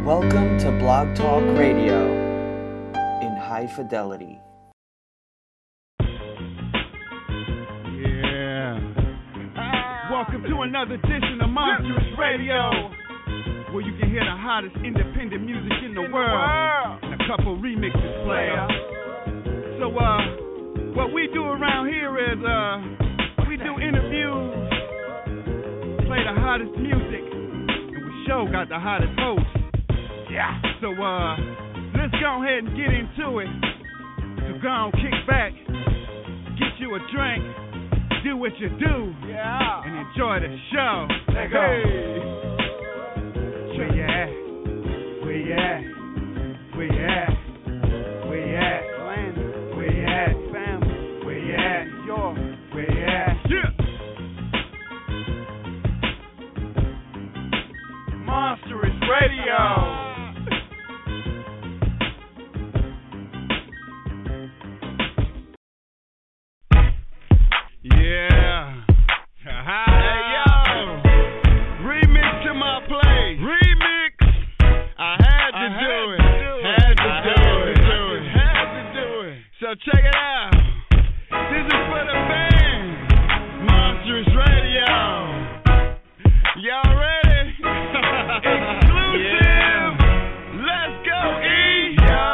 Welcome to Blog Talk Radio in high fidelity. Yeah. Welcome to another edition of Monstrous Radio, where you can hear the hottest independent music in the world and a couple remixes player. So, what we do around here is, we do interviews, play the hottest music, and we sure got the hottest hosts. Yeah. So, let's go ahead and get into it. So go on, kick back, get you a drink, do what you do, and enjoy the show. Let's go. Where you at? Where you at? Where you at? Where you at? Where you at? Family. Where you at? Where you at? Yeah. Monstrous Radio. Yeah. Hey, yo. Remix to my play. Remix. I had to do it. Had to do it. So check it out. This is for the band. Monstrous Radio. Y'all ready? Exclusive. Let's go, E. Yo.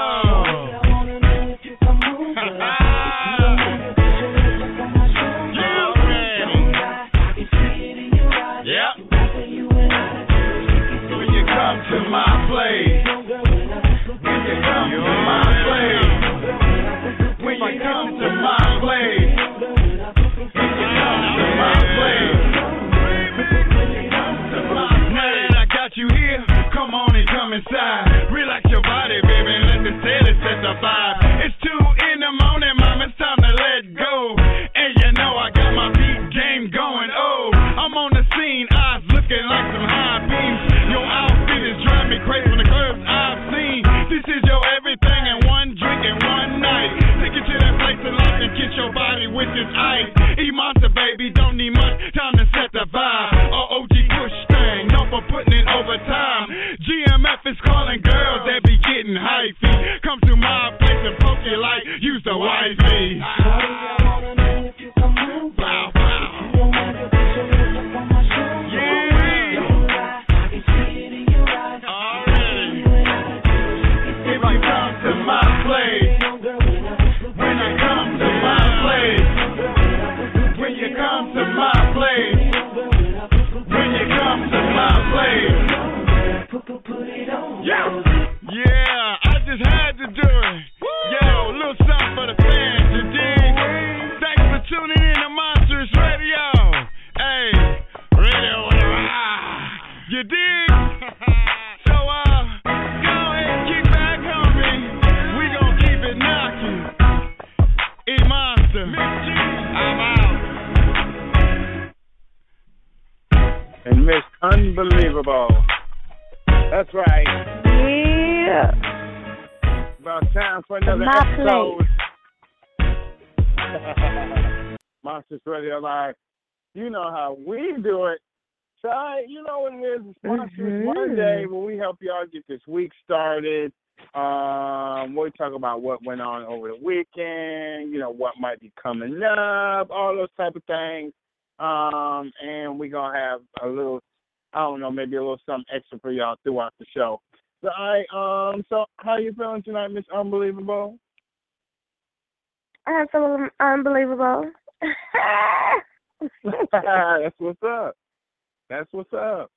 To my place, when you come to my place, when you come to my place, when you come to my place, now that I got you here, come on and come inside, relax your body, baby, and let the sailor set the vibe. It's 2 in the morning, mom, it's time to let go, and you know I got my beat game going. Oh, I'm on the scene, eyes looking like some high beams. Your outfit is driving me crazy from the curves I've seen. This is your everything in one drink and one night. Take it to that place in life and get your body with this ice. E-Monster, baby, don't need much time to set the vibe. OG push thing, no for putting in overtime. GMF is calling girls that be getting hyphy. Come to my place and poke you like use the wifey. Wow, wow. Yeah, I just had to do it. Yo, a little something for the fans, you dig? Thanks for tuning in to Monstrous Radio. Hey, radio, you dig? So, go ahead and kick back, homie. We gon' keep it knocking. E-Monster, I'm out. And Miss Unbelievable. That's right. Yeah. About time for another episode. Monsters Radio Live. You know how we do it. So, you know what it is. It's Monsters Monday where we help y'all get this week started. We talk about what went on over the weekend, you know, what might be coming up, all those type of things. And we're going to have a little, I don't know, maybe a little something extra for y'all throughout the show. So, so how you feeling tonight, Miss Unbelievable? I'm feeling unbelievable. That's what's up. That's what's up.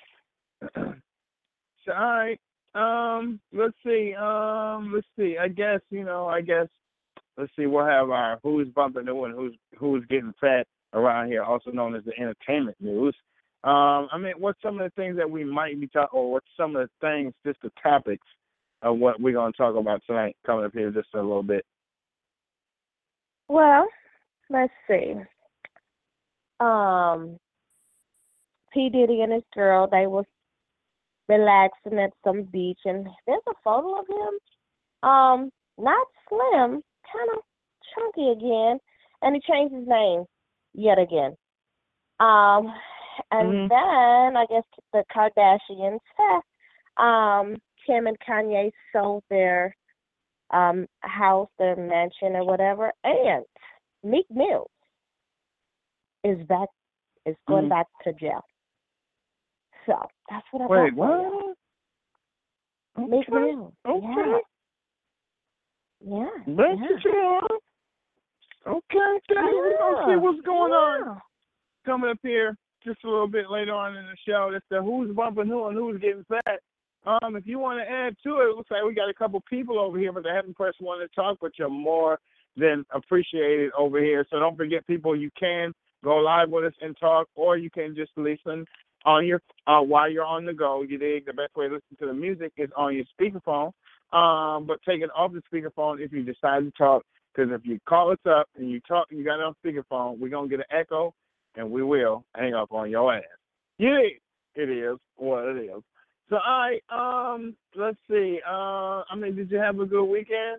So, all right. Let's see. I guess, let's see, we'll have our who's bumping new and who's getting fat around here, also known as the entertainment news. What's some of the things that we might be talking, or what's some of the things, just the topics of what we're going to talk about tonight, coming up here just a little bit? Well, let's see. P. Diddy and his girl, they was relaxing at some beach, and there's a photo of him. Not slim, kind of chunky again, and he changed his name yet again. And then I guess the Kardashians Kim and Kanye sold their house, their mansion, or whatever, and Meek Mill is going back to jail. So that's what I Wait, got. what? Okay. Meek Mill. Okay. Yeah. Back to jail. Okay. We're going to see what's going on. Coming up here just a little bit later on in the show. That's the Who's Bumping Who and Who's Getting Fat. If you want to add to it, it looks like we got a couple people over here, but they haven't pressed one to talk, but you're more than appreciated over here. So don't forget, people, you can go live with us and talk, or you can just listen on your while you're on the go. You dig? The best way to listen to the music is on your speakerphone, but take it off the speakerphone if you decide to talk, because if you call us up and you talk and you got it on speakerphone, we're going to get an echo, and we will hang up on your ass. Yeah, it is what it is. So, let's see. Did you have a good weekend?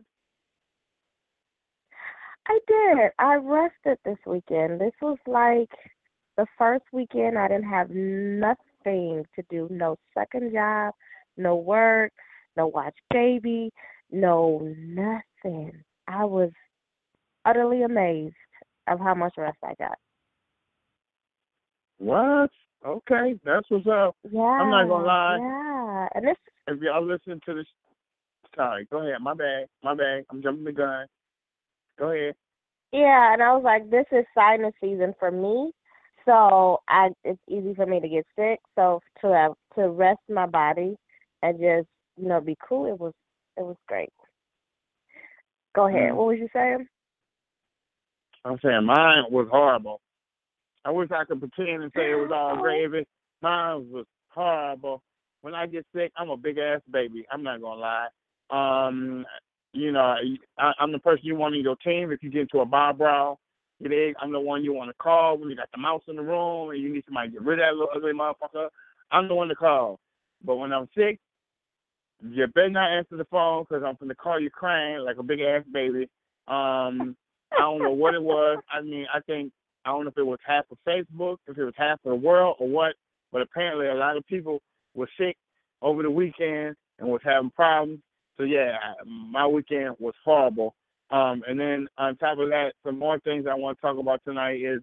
I did. I rested this weekend. This was like the first weekend I didn't have nothing to do. No second job, no work, no watch baby, no nothing. I was utterly amazed of how much rest I got. What? Okay, that's what's up. Yeah. I'm not going to lie. Yeah. And this, if y'all listen to this, sorry, go ahead. My bad. I'm jumping the gun. Go ahead. Yeah, and I was like, this is sinus season for me, so it's easy for me to get sick. So to rest my body and just be cool, it was great. Go ahead. What was you saying? I'm saying mine was horrible. I wish I could pretend and say it was all gravy. Mine was horrible. When I get sick, I'm a big ass baby. I'm not gonna lie. I'm the person you want in your team if you get into a bar brawl. I'm the one you want to call when you got the mouse in the room and you need somebody to get rid of that little ugly motherfucker. I'm the one to call. But when I'm sick, you better not answer the phone because I'm going to call you crying like a big ass baby. I don't know what it was. I don't know if it was half of Facebook, if it was half of the world or what, but apparently a lot of people were sick over the weekend and was having problems. So, yeah, my weekend was horrible. And then on top of that, some more things I want to talk about tonight is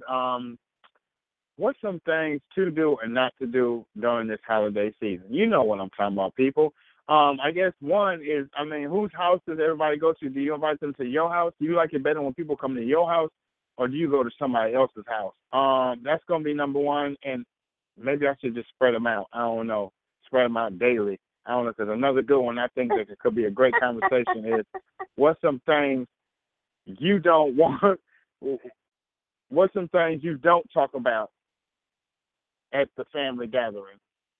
what's some things to do and not to do during this holiday season. You know what I'm talking about, people. I guess one is, whose house does everybody go to? Do you invite them to your house? Do you like it better when people come to your house, or do you go to somebody else's house? That's going to be number one, and maybe I should just spread them out. I don't know. Spread them out daily. I don't know, because another good one I think that it could be a great conversation is what's some things you don't want, what's some things you don't talk about at the family gathering?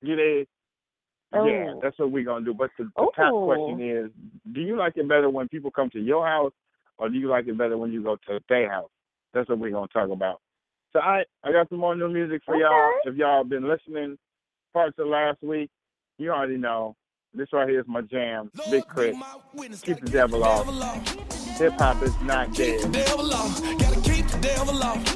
Yeah, that's what we're going to do. But the top question is, do you like it better when people come to your house, or do you like it better when you go to their house? That's what we're going to talk about. So I got some more new music for y'all. If y'all have been listening parts of last week, you already know. This right here is my jam, Big Crit. Keep the devil off. Hip-hop is not dead. Keep the devil off. Gotta keep the devil off.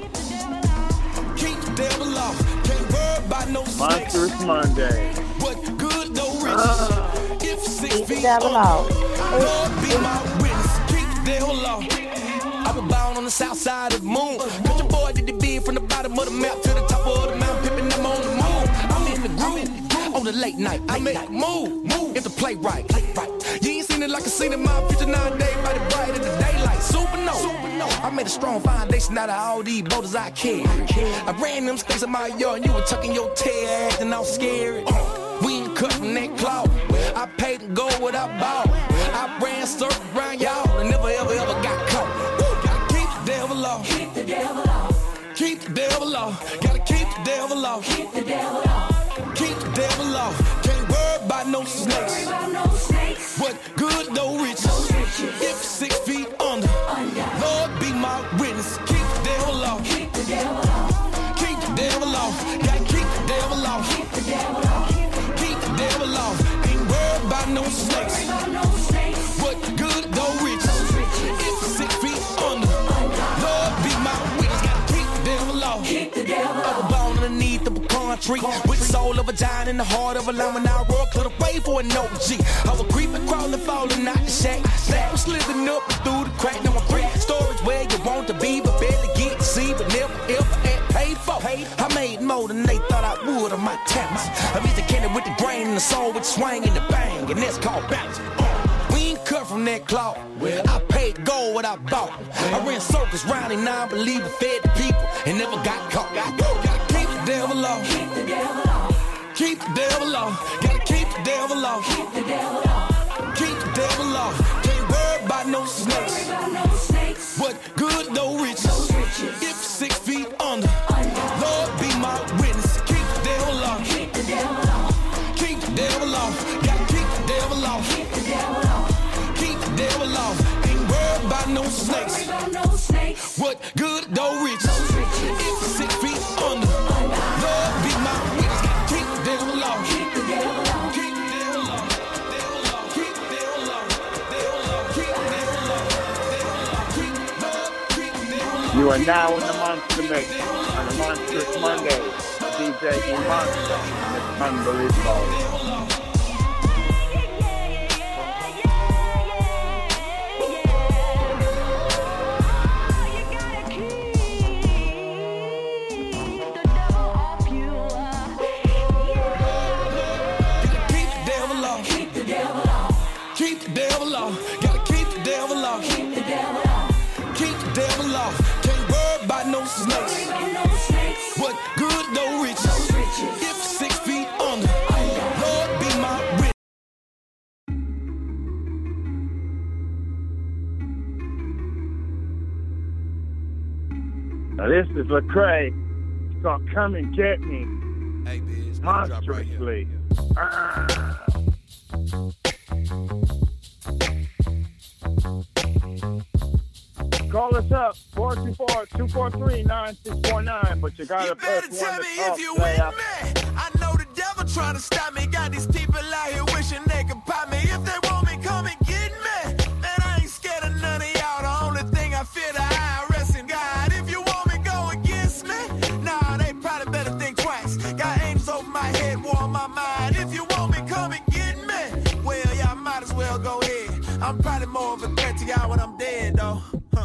Keep the devil off. Can't worry about no snakes. Monstrous Monday. What good no riches. If 6 feet devil off. Lord be my witness. Keep the devil off. I was born on the south side of the moon. Country boy did the bid from the bottom of the map to the top of the mountain. Pippin' them on the moon. I'm in the groove. On the late night, I make move, if the play right. You ain't seen it like I seen it, my future nowadays, body bright in the daylight. Supernova. I made a strong foundation out of all these boulders I carry. I ran them space in my yard, and you were tucking your tail, acting all scary. We ain't cut from that cloth. I paid and go what I bought. I ran circles around y'all and never ever got caught. Gotta keep the devil off. Keep the devil off. Keep the devil off. Gotta keep the devil off. Keep the devil off. Keep the devil off. Can't worry about no snakes. What good, no riches. If 6 feet under, Lord be my witness. Keep the devil off. Keep the devil off. Keep the devil off. Gotta keep the devil off. Keep the devil off. Keep the devil off. Ain't worried about no snakes. What good, no riches. If 6 feet under, Lord be my witness. Gotta keep the devil off. Keep the devil off. I was born underneath the pecan country. With the soul of a giant in the heart of a lion. When I roar, clear the way for an OG. I was creeping, crawling, falling out the shack. Slap slipping up through the crack. Now I'm 3 stories where you want to be, but barely get to see, but never ever had paid for. I made more than they thought I would on my talents. I beat the candy with the grain and the soul with the swing and the bang, and that's called balance. We ain't cut from that cloth. I paid gold what I bought. I ran circles round and non-believer, fed the people and never got caught. Gotta keep the devil off. Keep the devil off. Keep the devil off. Gotta keep the devil off. Keep the devil off. Keep the devil off. Can't worry about no snakes. What good though riches? If 6 feet under, Lord be my witness. Keep the devil off. Keep the devil off. Keep the devil off. Gotta keep the devil off. Keep the devil off. Keep the devil off. Ain't worried about no snakes. What good though riches? If 6 feet under, Lord be my witness. Gotta keep the devil off. Keep the devil off. Keep the devil off. Devil off. Keep the devil off. Devil off. Keep the devil off. Devil off. Keep the devil off. You are now in the Monster Mix on the Monstrous Monday. DJ E-Monster. It's unbelievable. What good though riches? If 6 feet under, Lord be my witness. Now this is Lecrae. It's called Come and Get Me. Hey, Biz, monstrously. Call us up, 424-243-9649, but you gotta press one to talk. If you with me. I know the devil trying to stop me. Got these people out here wishing they could pop me. If they want me, come and get me. Man, I ain't scared of none of y'all. The only thing I fear the IRS and God. If you want me, go against me. Nah, they probably better think twice. Got angels over my head, war on my mind. If you want me, come and get me. Well, y'all might as well go ahead. I'm probably more of a threat to y'all when I'm dead, though.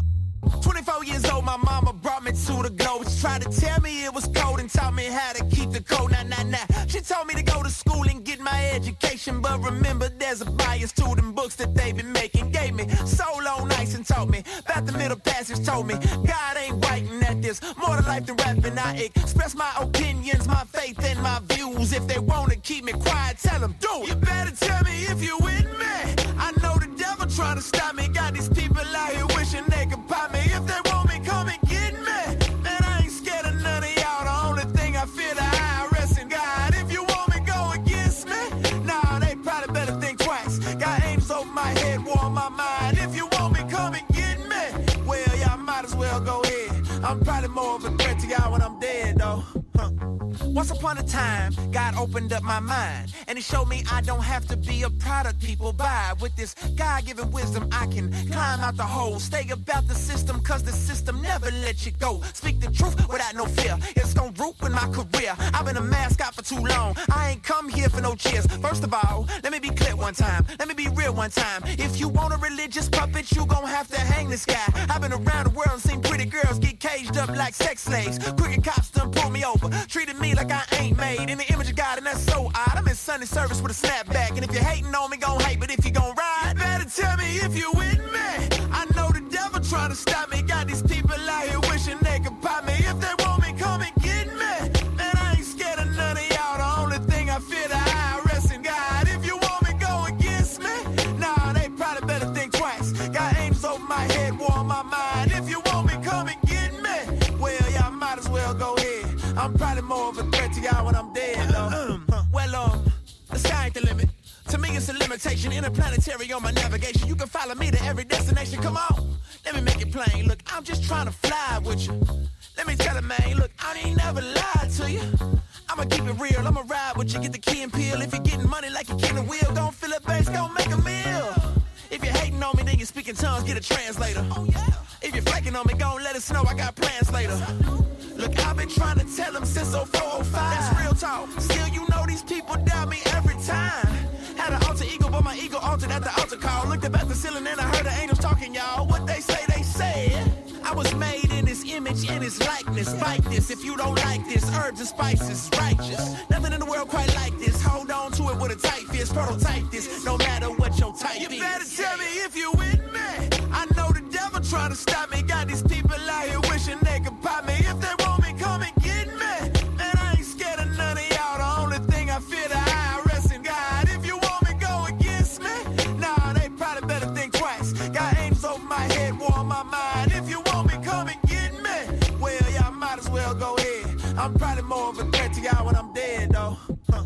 24 years old, my mama brought me to the globe. She tried to tell me it was cold and taught me how to keep the code. Nah. She told me to go to school and get my education, but remember there's a bias to them books that they been making. Gave me soul on ice and taught me about the middle passage. Told me God ain't writing at this. More to life than rapping. I express my opinions, my faith, and my views. If they wanna keep me quiet, tell them do it. You better tell me if you with me. I know the devil trying to stop me. Got these people out here wishing they could pop me. If they want me, come and get me. Man, I ain't scared of none of y'all. The only thing I fear the IRS and God. If you want me, go against me. Nah, they probably better think twice. Got angels over my head, war on my mind. If you want me, come and get me. Well, y'all might as well go ahead. I'm probably more of a threat to y'all when I'm dead, though. Once upon a time, God opened up my mind, and He showed me I don't have to be a product people buy. With this God-given wisdom, I can climb out the hole. Stay about the system, cause the system never let you go. Speak the truth without no fear. It's gonna root in my career. I've been a mascot for too long. I ain't come here for no cheers. First of all, let me be clear one time. Let me be real one time. If you want a religious puppet, you gon' have to hang this guy. I've been around the world and seen pretty girls get caged up like sex slaves. Crooked cops done pulled me over, treated me like I ain't made in the image of God, and that's so odd. I'm in Sunday service with a snapback, and if you're hating on me, gon' hate, but if you gon' ride, you better tell me if you with me. I know the devil trying to stop me. Got these people out here wishing they could pop me. If they want me, come and get me. Man, I ain't scared of none of y'all. The only thing I fear the IRS and God. If you want me, go against me. Nah, they probably better think twice. Got angels over my head, war on my mind. If you want me, come and get me. Well, y'all might as well go ahead. I'm probably more of a threat to y'all when I'm dead, though. The sky ain't the limit. To me, it's a limitation. Interplanetary on my navigation. You can follow me to every destination. Come on, let me make it plain. Look, I'm just trying to fly with you. Let me tell it, man. Look, I ain't never lied to you. I'ma keep it real. I'ma ride with you. Get the key and peel. If you're getting money like a king and wheel, don't fill up bass, gon' make a meal. If you're hating on me, then you speaking tongues, get a translator. Oh, yeah. If you're flaking on me, gon' let us know I got plans later. Look, I've been trying to tell them since 0405. That's real talk. Still, you know these people doubt me every time. Had an alter ego, but my ego altered at the altar call. Looked up at the ceiling and I heard the angels talking, y'all. What they say, they said. I was made in his image, in his likeness. Fight this if you don't like this. Herbs and spices, righteous. Nothing in the world quite like this. Hold on to it with a tight fist. Prototype this, no matter what your type is. You better tell me if you with me. I know the devil trying to stop me. Got these people out here wishing they could pop me. If they want me, come and get me. Man, I ain't scared of none of y'all. The only thing I fear the IRS and God. If you want me, go against me. Nah, they probably better think twice. Got angels over my head, war on my mind. If you want me, come and get me. Well, y'all might as well go ahead. I'm probably more of a threat to y'all when I'm dead, though.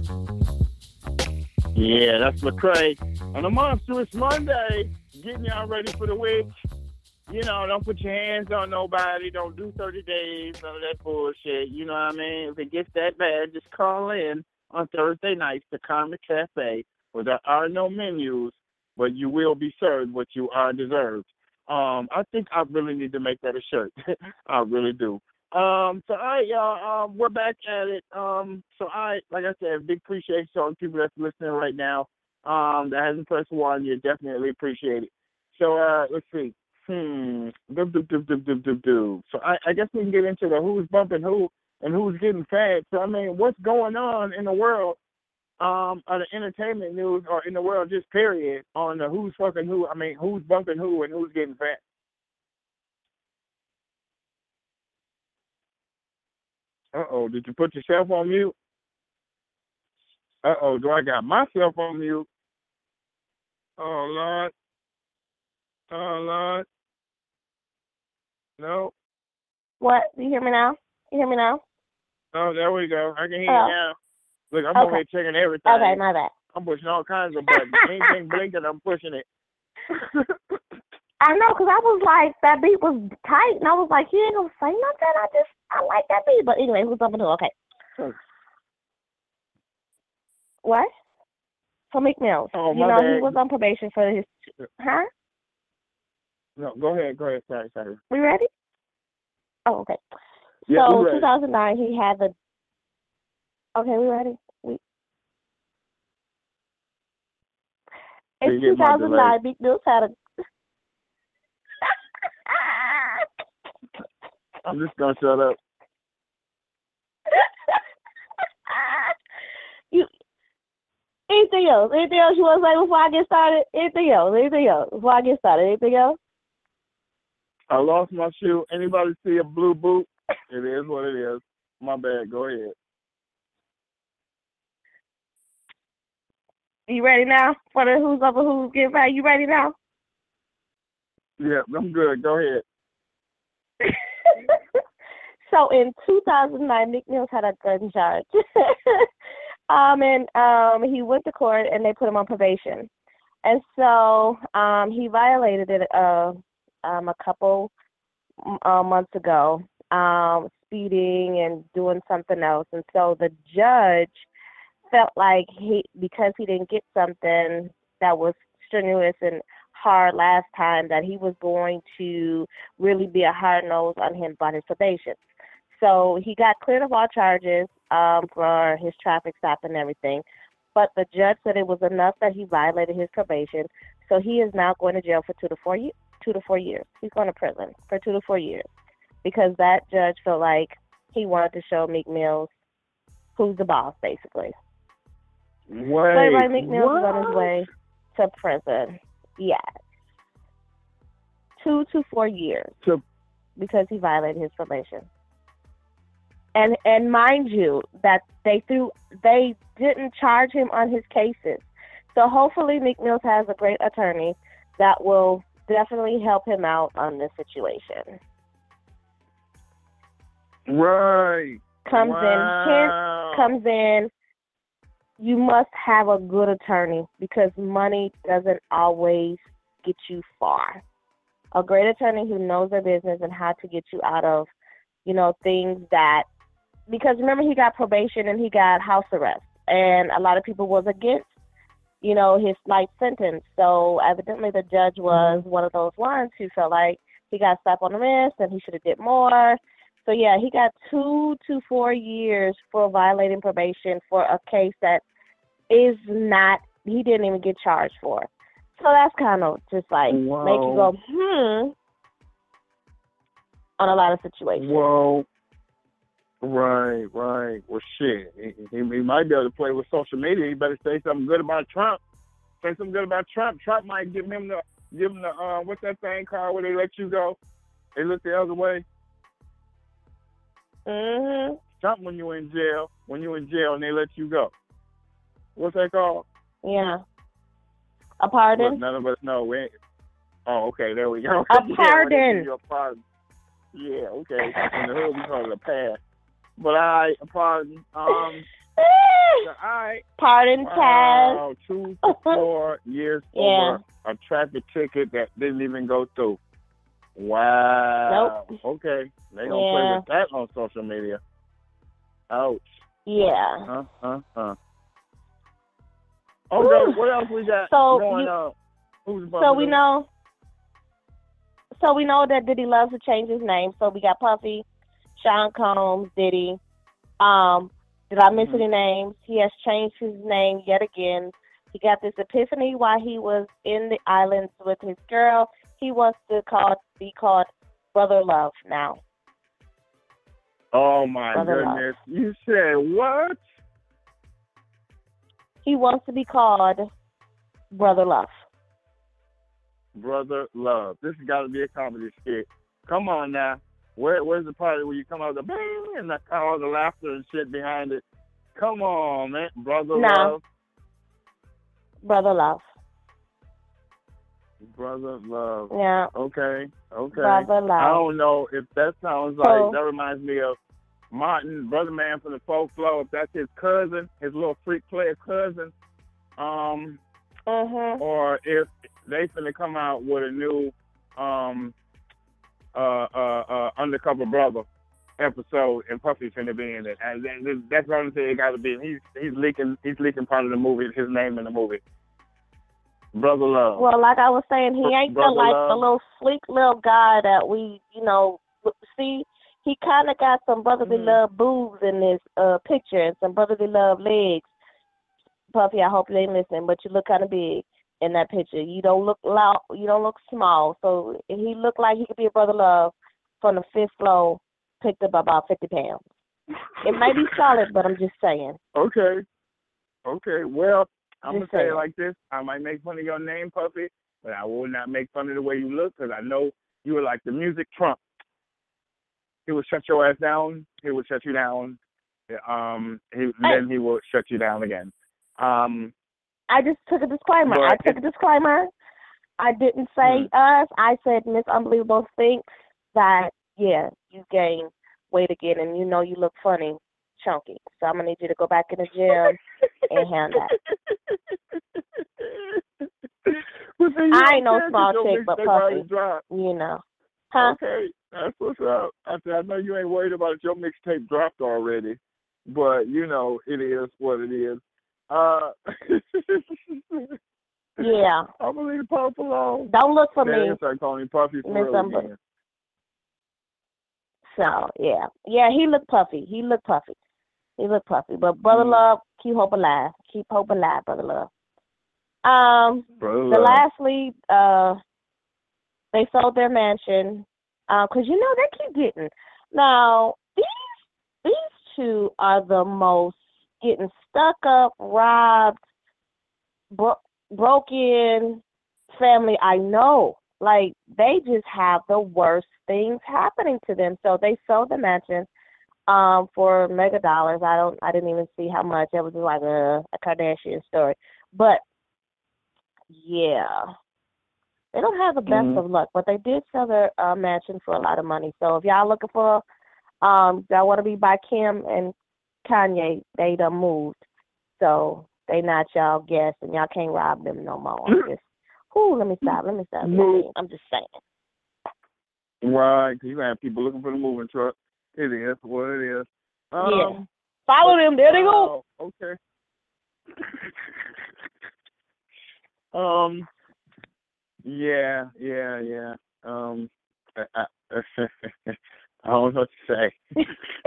Yeah, that's Lecrae on a Monstrous Monday, getting y'all ready for the week. You know, don't put your hands on nobody. Don't do 30 days, none of that bullshit. You know what I mean? If it gets that bad, just call in on Thursday nights to Karma Cafe, where there are no menus, but you will be served what you are deserved. I think I really need to make that a shirt. I really do. So, all right, y'all, we're back at it. Like I said, big appreciation to all the people that's listening right now. That hasn't pressed one, you definitely appreciate it. So, let's see. So I guess we can get into the who's bumping who and who's getting fat. So, I mean, what's going on in the world of the entertainment news or in the world just period on the who's fucking who? I mean, who's bumping who and who's getting fat? Uh-oh, did you put yourself on mute? Uh-oh, do I got myself on mute? Oh, Lord. Oh, Lord. No. What? Do you hear me now? You hear me now? Oh, there we go. I can hear you now. Look, I'm over here checking everything. Okay, my bad. I'm pushing all kinds of buttons. Anything blinking, I'm pushing it. I know, because I was like, that beat was tight, and I was like, he ain't going to say nothing. I like that beat. But anyway, who's up and who? Okay. What? For Meek Mills. Oh, you know, bad. he was on probation for his... Huh? No, go ahead. Sorry. We ready? Oh, okay. Yeah, so, we ready. 2009, he had the... Okay, we ready? In 2009, Meek Mills had a... I'm just going to shut up. Anything else? Anything else you want to say before I get started? Anything else? Before I get started, anything else? I lost my shoe. Anybody see a blue boot? It is what it is. My bad. Go ahead. You ready now for the who's up and who's getting back? You ready now? Yeah, I'm good. Go ahead. So in 2009, Meek Mills had a gun charge. He went to court and they put him on probation. And so he violated it a couple months ago, speeding and doing something else. And so the judge felt like because he didn't get something that was strenuous and hard last time, that he was going to really be a hard nose on him about his probation. So he got cleared of all charges for his traffic stop and everything. But the judge said it was enough that he violated his probation. So he is now going to jail for 2 to 4 years. He's going to prison for 2 to 4 years because that judge felt like he wanted to show Meek Mills who's the boss, basically. Wait, so Meek Mills is on his way to prison. Yeah. 2 to 4 years because he violated his probation. And mind you, that they didn't charge him on his cases. So hopefully Meek Mills has a great attorney that will definitely help him out on this situation. Right. Comes in, you must have a good attorney because money doesn't always get you far. A great attorney who knows their business and how to get you out of, things that, because remember he got probation and he got house arrest and a lot of people was against, his light sentence. So evidently the judge was one of those ones who felt like he got slapped on the wrist and he should have did more. So yeah, he got 2 to 4 years for violating probation for a case that is not, he didn't even get charged for. So that's kind of just like make you go, on a lot of situations. Whoa. Right. Well, shit. He might be able to play with social media. He better say something good about Trump. Say something good about Trump. Trump might give him the what's that thing called where they let you go? They look the other way. Mhm. Trump when you're in jail and they let you go. What's that called? Yeah. A pardon? Look, none of us know. Oh, okay, there we go. A pardon. Yeah, a pardon. Yeah, okay. In the hood we call it a pass. But a pardon. All right. Pardon, wow, 2 to 4 years yeah. over a traffic ticket that didn't even go through. Wow. Nope. Okay. They don't play with that on social media. Ouch. Yeah. Okay, what else we got going on? So we know that Diddy loves to change his name. So we got Puffy, Sean Combs, Diddy. Did I miss any names? He has changed his name yet again. He got this epiphany while he was in the islands with his girl. He wants to be called Brother Love now. Oh my Brother goodness! Love. You said what? He wants to be called Brother Love. Brother Love. This has got to be a comedy skit. Come on now. Where's the part where you come out with the bang and all the laughter and shit behind it? Come on, man. Brother Love. Brother Love. Brother Love. Yeah. Okay. Brother Love. I don't know if that sounds like, that reminds me of Martin, Brother Man from the Folk Flow, if that's his cousin, his little freak player cousin. Or if they finna come out with a new Undercover Brother episode and Puffy finna be in it. And that's what I'm saying it gotta be. He's leaking part of the movie, his name in the movie. Brother Love. Well, like I was saying, he ain't the little sleek little guy that we, see. He kind of got some Brotherly Love boobs in this picture and some Brotherly Love legs. Puffy, I hope you ain't listening, but you look kind of big in that picture. You don't look loud. You don't look small. So he looked like he could be a Brother Love from the 5th floor, picked up about 50 pounds. It may be solid, but I'm just saying. Okay. Well, I'm going to say it like this. I might make fun of your name, Puffy, but I will not make fun of the way you look because I know you are like the music Trump. He will shut your ass down. He will shut you down. Then he will shut you down again. I just took a disclaimer. I didn't say us. I said Miss Unbelievable thinks that, you gained weight again and you look funny, chunky. So I'm going to need you to go back in the gym and handle that. I ain't no small chick, but Puffy, Huh? Okay, that's what's up. I know you ain't worried about it. Your mixtape dropped already, but it is what it is. Yeah. I'm gonna leave Puff alone. Don't look for me. Start calling me Puffy for real again. So he looked puffy. But Brother Love, keep hope alive. Brother Love. Lastly, they sold their mansion, because they keep getting. Now, these two are the most getting stuck up, robbed, broken family I know. Like, they just have the worst things happening to them. So they sold the mansion for mega dollars. I didn't even see how much. It was just like a Kardashian story. But yeah. They don't have the best of luck, but they did sell their mansion for a lot of money. So if y'all looking for, y'all want to be by Kim and Kanye, they done moved. So they not y'all guests, and y'all can't rob them no more. Let me stop. I'm just saying. Right, because you're going to have people looking for the moving truck. It is what it is. Yeah. Follow them. There they go. Okay. Yeah. I don't know what to say.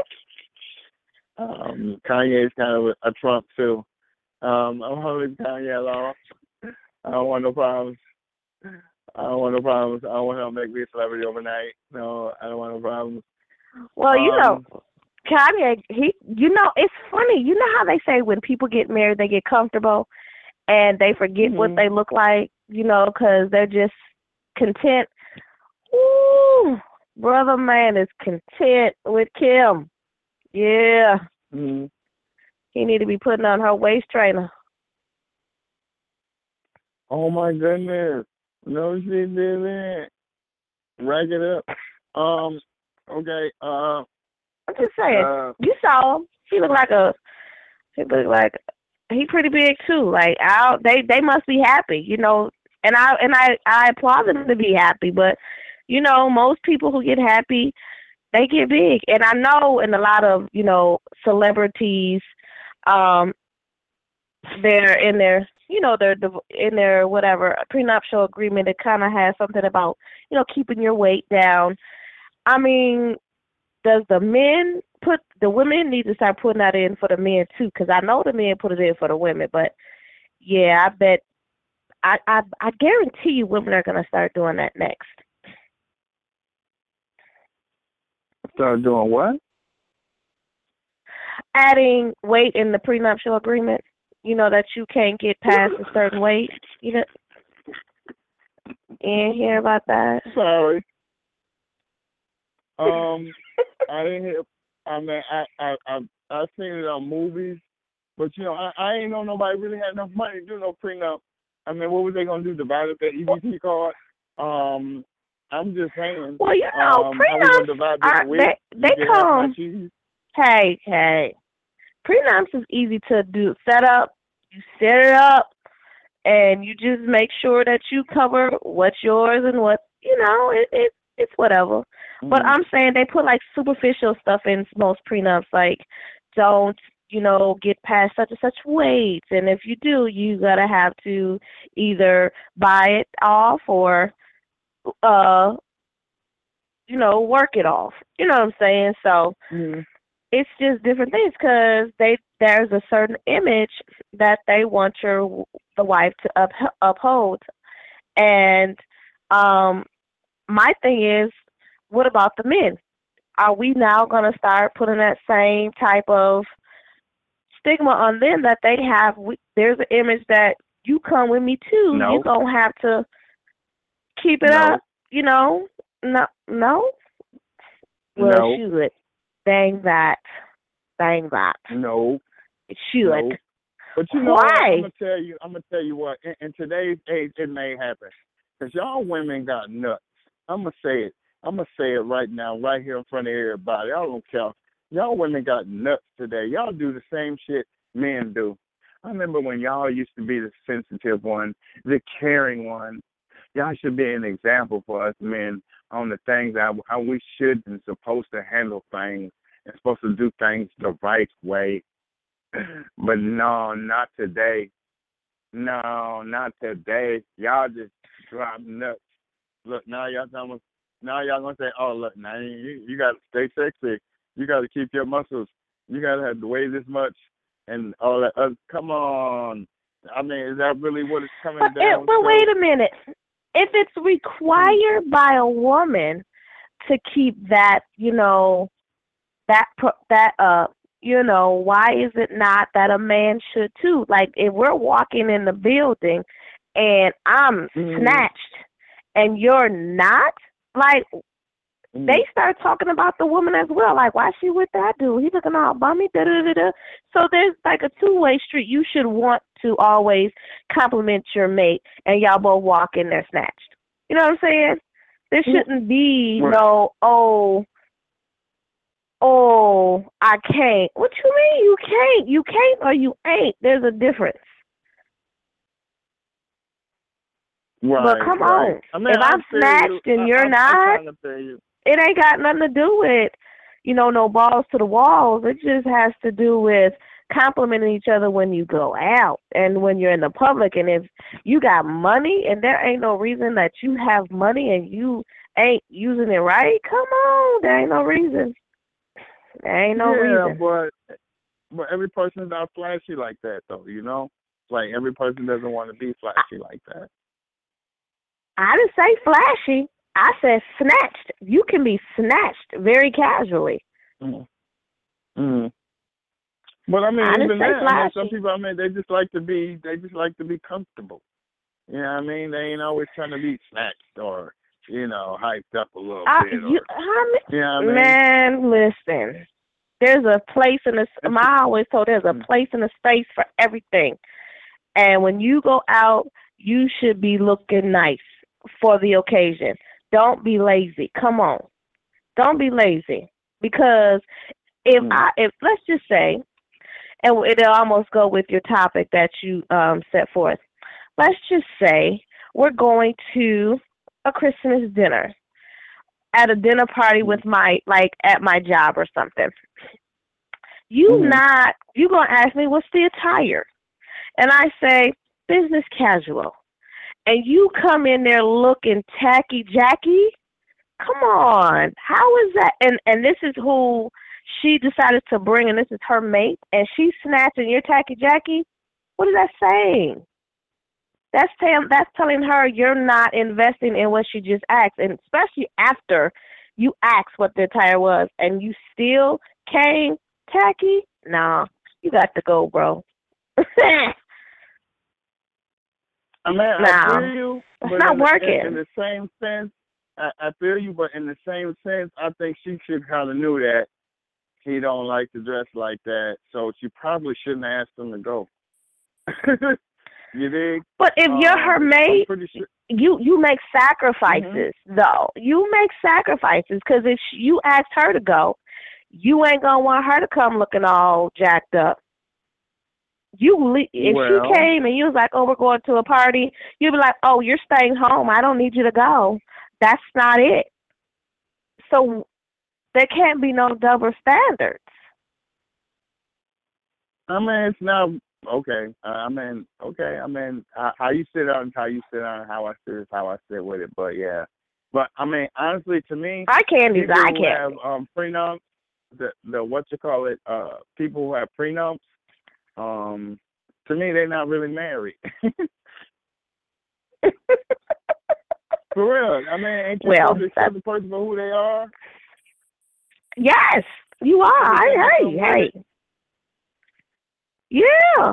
Kanye's kind of a Trump too. I'm holding Kanye along. I don't want no problems. I don't want him to make me a celebrity overnight. No, I don't want no problems. Well, Kanye, it's funny. You know how they say when people get married, they get comfortable and they forget what they look like, because they're just content. Ooh, brother man is content with Kim. Yeah. Mm-hmm. He need to be putting on her waist trainer. Oh, my goodness. No, she didn't. Rack it up. Okay. I'm just saying. You saw him. He pretty big too. Like they must be happy, and I applaud them to be happy, but most people who get happy, they get big. And I know in a lot of, celebrities, they're in their they're in their whatever prenuptial agreement. It kind of has something about keeping your weight down. I mean, does the women need to start putting that in for the men too? Because I know the men put it in for the women, but yeah, I bet I guarantee you women are gonna start doing that next. Start doing what? Adding weight in the prenuptial agreement. That you can't get past a certain weight. You didn't hear about that? Sorry. I didn't hear. I mean, I've seen it on movies, but I ain't know nobody really had enough money to do no prenup. I mean, what were they gonna do? Divide up that EBT card? I'm just saying. Well, prenups they come. Hey. Prenups is easy to do. Set up. You set it up, and you just make sure that you cover what's yours and what it's whatever. Mm-hmm. But I'm saying they put like superficial stuff in most prenups, like don't get past such and such weight, and if you do, you gotta have to either buy it off or work it off. You know what I'm saying? So. Mm-hmm. It's just different things because there's a certain image that they want the wife to uphold. And my thing is, what about the men? Are we now going to start putting that same type of stigma on them that they have? There's an image that you come with me too. No. You're going to have to keep it up, No? No? Well, no. Shoot. Bang that. No. It should. No. But why? What? I'm gonna tell you what. In today's age, it may happen. Cause y'all women got nuts. I'm gonna say it right now, right here in front of everybody. I don't care. Y'all women got nuts today. Y'all do the same shit men do. I remember when y'all used to be the sensitive one, the caring one. Y'all should be an example for us men on the things how we should and supposed to handle things and supposed to do things the right way. But no, not today. No, not today. Y'all just drop nuts. Look, now y'all gonna say, oh, look, now you gotta stay sexy. You gotta keep your muscles. You gotta have to weigh this much and all that. Come on. I mean, is that really what it's coming down to? But wait a minute. If it's required by a woman to keep that, why is it not that a man should too? Like if we're walking in the building and I'm snatched and you're not, like they start talking about the woman as well. Like, why she with that dude? He looking all bummy. So there's like a two-way street. You should want to always compliment your mate, and y'all both walk in there snatched. You know what I'm saying? There shouldn't be no, I can't. What you mean you can't? You can't or you ain't. There's a difference. Right, but come on. I mean, if I'm snatched and you're not, it ain't got nothing to do with, no balls to the walls. It just has to do with complimenting each other when you go out and when you're in the public. And if you got money and there ain't no reason that you have money and you ain't using it right, come on, there ain't no reason. There ain't no reason. But every person is not flashy like that, though, you know? Like, every person doesn't want to be flashy like that. I didn't say flashy. I said snatched. You can be snatched very casually. But I mean, even that, some flashy. people, they just like to be comfortable. You know what I mean? They ain't always trying to be snatched or, hyped up a little bit. You know what I mean? Man, listen. There's a place in I always told there's a place in a space for everything. And when you go out, you should be looking nice for the occasion. Don't be lazy. Come on. Don't be lazy. Because if let's just say, and it'll almost go with your topic that you set forth. Let's just say we're going to a Christmas dinner at a dinner party with at my job or something. You gonna ask me what's the attire, and I say business casual, and you come in there looking tacky Jackie. Come on, how is that? And this is who she decided to bring, and this is her mate, and she's snatching your tacky Jackie. What is that saying? That's telling her you're not investing in what she just asked, and especially after you asked what the attire was, and you still came tacky. Nah, you got to go, bro. I feel you. It's not working. In the same sense, I feel you, but in the same sense, I think she should kind of knew that he don't like to dress like that, so she probably shouldn't have asked him to go. You dig? But if you're her mate, sure. you make sacrifices, though. You make sacrifices, because if you asked her to go, you ain't going to want her to come looking all jacked up. If she came and you was like, oh, we're going to a party, you'd be like, oh, you're staying home. I don't need you to go. That's not it. So there can't be no double standards. It's not okay. How you sit out and how you sit on, how I sit is how I sit with it. But yeah, honestly, to me, I can't. have prenups. People who have prenups. To me, they're not really married. For real. Ain't you supposed to accept the person for who they are? Yes, you are. Hey. Yeah.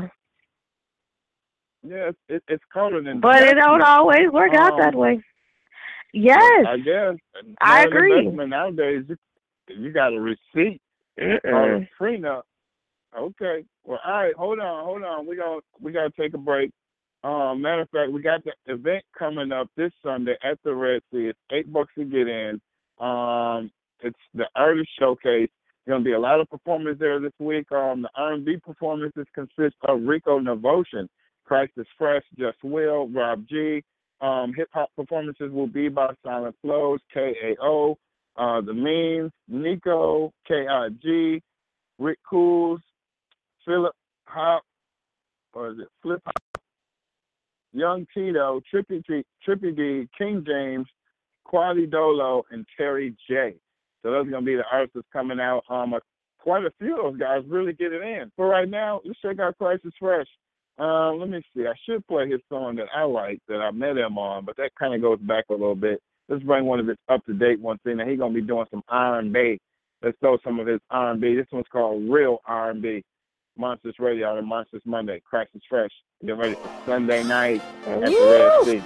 Yeah, it's colder than. But it don't always work out that way. Yes. I guess. I agree. Nowadays, you got a receipt or a prenup. Okay. Well, all right. Hold on. We gotta take a break. Matter of fact, we got the event coming up this Sunday at the Red Sea. It's $8 to get in. It's the Artist Showcase. There's gonna be a lot of performers there this week. The R&B performances consist of Rico Navotion, Christ is Fresh, Just Will, Rob G. Hip hop performances will be by Silent Flows, KAO, The Means, Nico, KIG, Rick Cools, Philip Hop, or is it Flip Hop? Young Tito, Trippy D, King James, Quality Dolo, and Terry J. So those are going to be the artists that's coming out. Quite a few of those guys really get it in. For right now, let's check out Christ is Fresh. Let me see. I should play his song that I like, that I met him on, but that kind of goes back a little bit. Let's bring one of his up-to-date ones in. He's going to be doing some R&B. Let's throw some of his R&B. This one's called Real R&B. Monsters Radio on Monsters Monday. Christ is Fresh. Get ready for Sunday night at the Red Sea.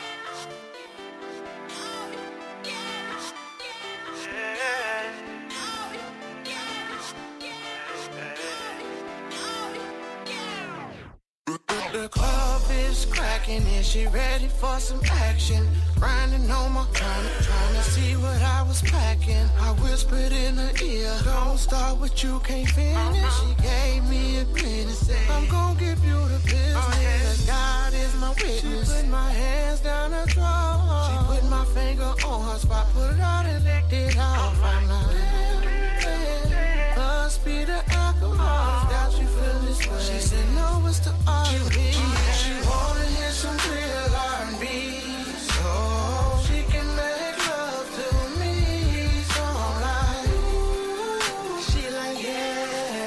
The club is cracking and she ready for some action. Grinding on my trying to see what I was packing. I whispered in her ear, don't start what you can't finish. She gave me a minute, said I'm gonna give you the business. God is my witness. She put my hands down her throat. She put my finger on her spot, put it out and licked it off. I'm like, must be the alcohol. Got you feeling She said no, it's the R&B. She wanna hear some real R&B, so she can make love to me. So I'm like, she like yeah.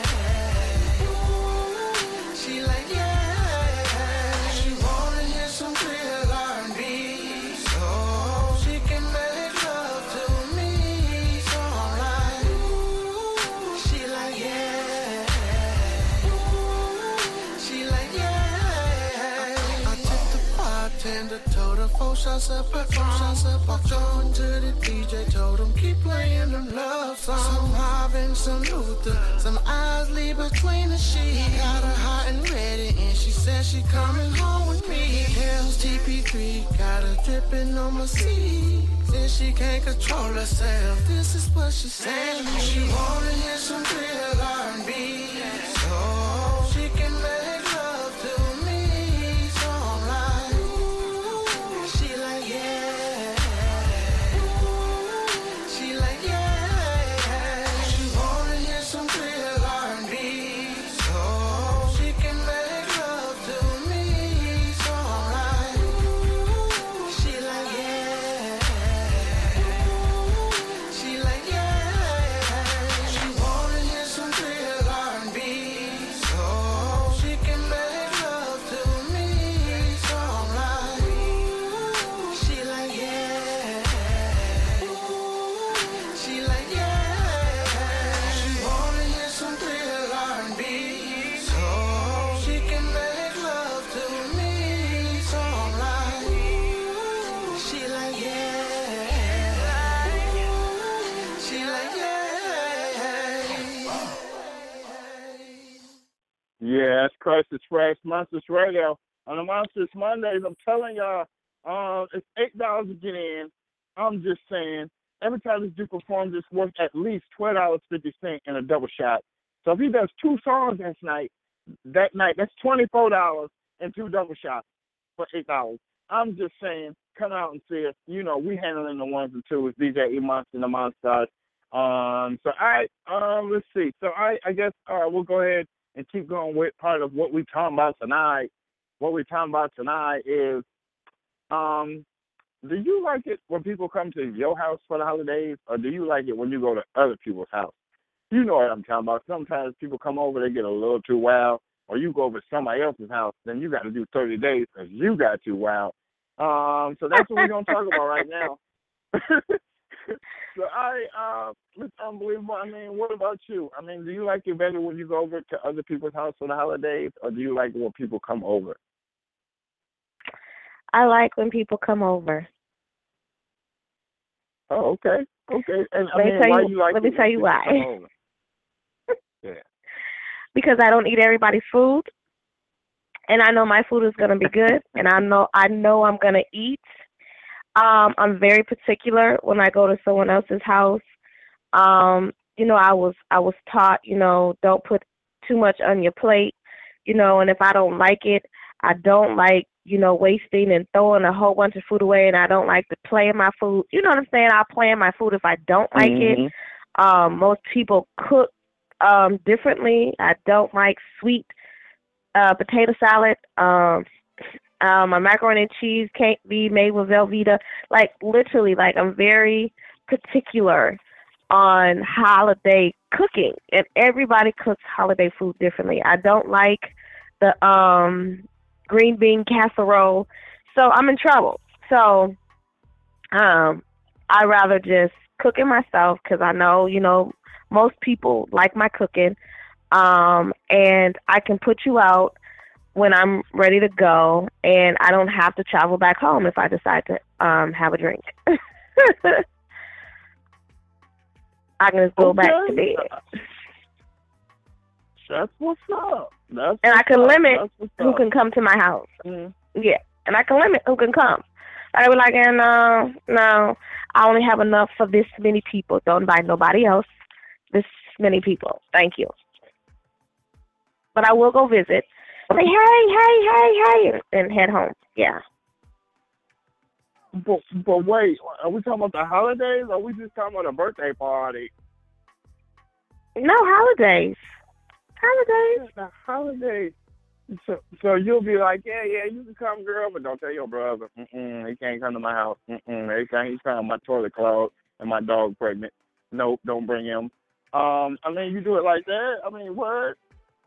She like yeah. She wanna hear some real R&B, so she can make love to me. So I'm like, she like yeah. She like yeah. I took the bartender, told her 4 shots up, but 4 shots up. I joined to the DJ, told him keep playing them love songs. Some Marvin, some Luther, some Isley between the sheets. Got her hot and ready, and she said she coming home with me. Hell's TP3, got her dripping on my seat. Said she can't control herself. This is what she said. She wanna hear some real R&B, so she can make love to me. So I'm like, she like yeah. She like yeah. She wanna hear some real R&B, so she can make love to me. So I'm like, she like yeah. She like yeah. She wanna hear some real R&B, so she can make love to me. So I'm like, she like yeah. She like yeah. She wanna hear some real R&B, so she can make love to me. So I'm like, she like yeah. She like yeah. Yeah, it's Crisis Fresh, Monsters Radio. On the Monsters Mondays, I'm telling y'all, it's $8 to get in. I'm just saying, every time this dude performs, it's worth at least $12.50 in a double shot. So if he does 2 songs that night, that's $24 and 2 double shots for $8. I'm just saying, come out and see us. You know, we handling the ones and twos. DJ E-Monster and the Monsters. So let's see. So I guess we'll go ahead and keep going with part of what we're talking about tonight. What we're talking about tonight is, do you like it when people come to your house for the holidays, or do you like it when you go to other people's house? You know what I'm talking about. Sometimes people come over, they get a little too wild, or you go over to somebody else's house, then you got to do 30 days because you got too wild. So that's what we're going to talk about right now. So it's unbelievable. I mean, what about you? I mean, do you like it better when you go over to other people's house for the holidays, or do you like it when people come over? I like when people come over. Oh, okay. Okay. And Let me tell you why. Yeah. Because I don't eat everybody's food, and I know my food is going to be good, and I know I'm going to eat. I'm very particular when I go to someone else's house. You know, I was taught, you know, don't put too much on your plate, you know, and if I don't like it, I don't like, you know, wasting and throwing a whole bunch of food away, and I don't like to play in my food. You know what I'm saying? I'll play in my food if I don't like it. Most people cook differently. I don't like sweet potato salad. My macaroni and cheese can't be made with Velveeta. Like, literally, like, I'm very particular on holiday cooking, and everybody cooks holiday food differently. I don't like the green bean casserole, so I'm in trouble. So I rather just cook it myself, because I know, you know, most people like my cooking, and I can put you out when I'm ready to go, and I don't have to travel back home if I decide to have a drink. I can just go back to bed. That's what's up. And I can limit who can come to my house. Yeah, and I can limit who can come. I be like, no, I only have enough for this many people. Don't invite nobody else. This many people. Thank you. But I will go visit. Say, hey, and head home. Yeah. But wait, are we talking about the holidays, or are we just talking about a birthday party? No, holidays. Holidays. The holidays. So you'll be like, yeah, you can come, girl, but don't tell your brother. He can't come to my house. He's found my toilet clogged and my dog pregnant. Nope, don't bring him. I mean, you do it like that? I mean, what?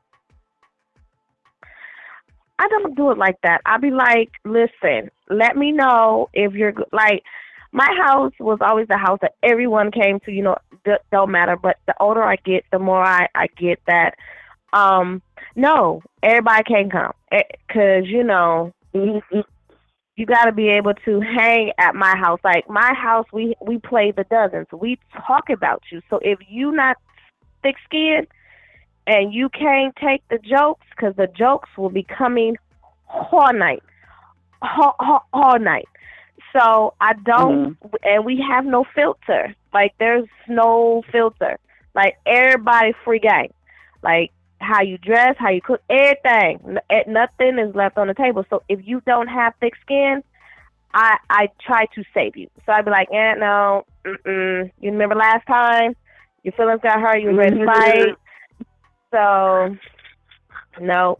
I don't do it like that. I'll be like, listen, let me know if you're like. My house was always the house that everyone came to. You know, don't matter. But the older I get, the more I get that. No, everybody can't come because you know you got to be able to hang at my house. Like my house, we play the dozens. We talk about you. So if you not thick-skinned and you can't take the jokes, because the jokes will be coming all night, all night. So I don't, and we have no filter. Like there's no filter. Like everybody free game. Like how you dress, how you cook, everything. Nothing is left on the table. So if you don't have thick skin, I try to save you. So I'd be like, no, you remember last time? Your feelings got hurt, you were ready to fight. So, no.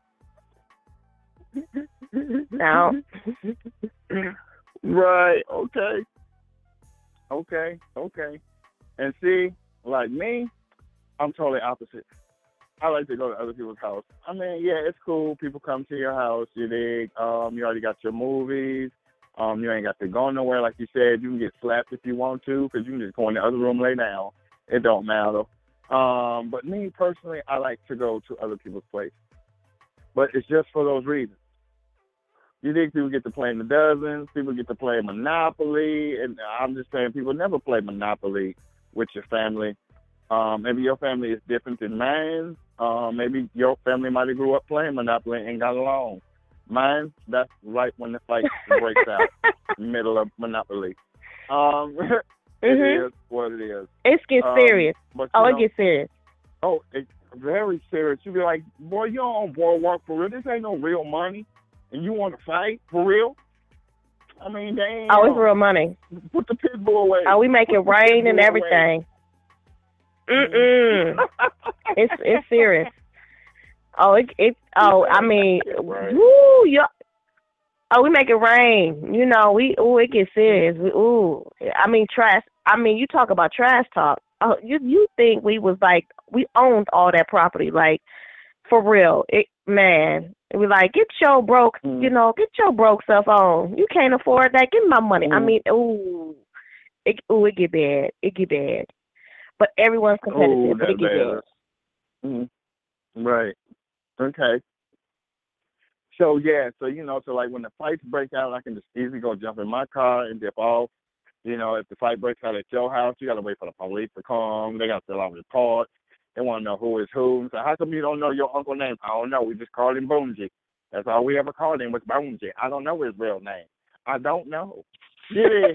No. Right, okay. And see, like me, I'm totally opposite. I like to go to other people's house. I mean, yeah, it's cool. People come to your house. You dig? You already got your movies. You ain't got to go nowhere. Like you said, you can get slapped if you want to because you can just go in the other room, lay down. It don't matter. But me, personally, I like to go to other people's place. But it's just for those reasons. You think people get to play in the dozens, people get to play Monopoly, and I'm just saying people never play Monopoly with your family. Maybe your family is different than mine. Maybe your family might have grew up playing Monopoly and got along. Mine, that's right when the fight breaks out, middle of Monopoly. It is what it is. It gets serious. But, it gets serious. Oh, it's very serious. You be like, boy, you on boardwalk for real. This ain't no real money. And you want to fight for real? I mean, damn. Oh, it's real money. Put the pit bull away. Oh, we make it rain and everything. It's serious. I mean, right. woo, we make it rain. You know, it gets serious. I mean, trash. I mean, you talk about trash talk. Oh, you think we was like, we owned all that property, like, for real. We like, get your broke stuff on. You can't afford that. Give me my money. I mean, it get bad. It get bad. But everyone's competitive, but it get bad. Right. Okay. So, like when the fights break out, I can just easily go jump in my car and dip off. You know, if the fight breaks out at your house, you got to wait for the police to come. They got to fill out reports. They want to know who is who. So how come you don't know your uncle's name? I don't know. We just called him Boonji. That's all we ever called him was Boonji. I don't know his real name. I don't know. Yeah.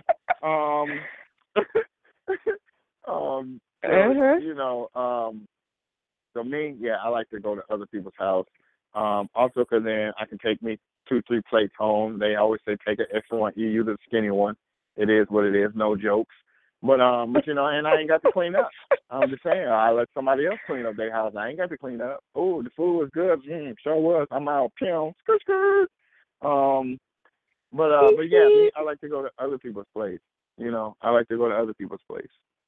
So me, I like to go to other people's house. Also, because then I can take me 2-3 plates home. They always say take an extra one, you the skinny one. It is what it is, no jokes. But and I ain't got to clean up. I'm just saying, I let somebody else clean up their house. I ain't got to clean up. Oh, the food was good. Sure was. I'm out. Skirt. But yeah, me, I like to go to other people's place. I like to go to other people's place.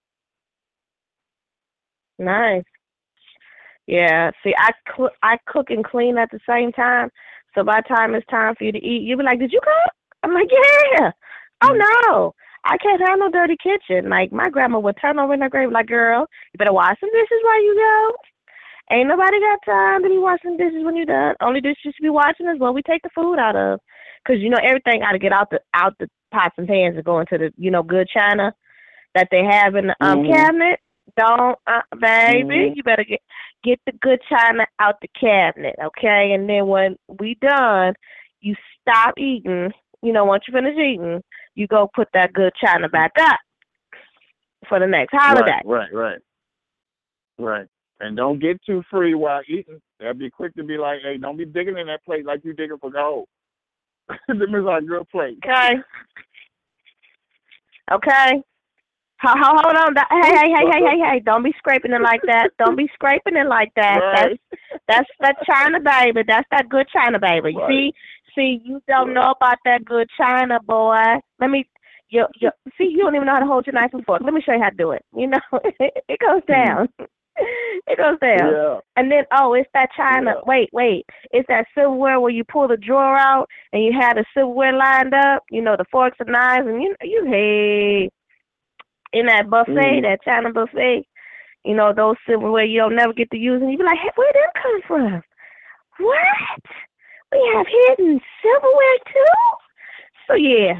Nice. Yeah. See, I cook and clean at the same time. So by the time it's time for you to eat, you'll be like, "Did you cook?" I'm like, "Yeah." Oh no, I can't have no dirty kitchen. Like my grandma would turn over in her grave, like, "Girl, you better wash some dishes while you go. Ain't nobody got time to be washing dishes when you're done. Only dishes to be washing is what we take the food out of, because everything got to get out the pots and pans and go into the good china that they have in the cabinet. Don't, baby, you better get the good china out the cabinet, okay? And then when we done, you stop eating. Once you finish eating, you go put that good china back up for the next holiday. Right. And don't get too free while eating. They'll be quick to be like, "Hey, don't be digging in that plate like you digging for gold." This is our good plate. Okay. Hold on. Hey. Don't be scraping it like that. Don't be scraping it like that. Right. That's that China baby. That's that good China baby. Right. See, you don't know about that good China, boy. See, you don't even know how to hold your knife and fork. Let me show you how to do it. You know, it goes down. It goes down. Yeah. And then, it's that China. Yeah. Wait. It's that silverware where you pull the drawer out and you have the silverware lined up, the forks and knives, and hey, in that buffet, that China buffet, those silverware you don't never get to use, and you be like, hey, where them come from? What? We have hidden silverware too? So, yeah.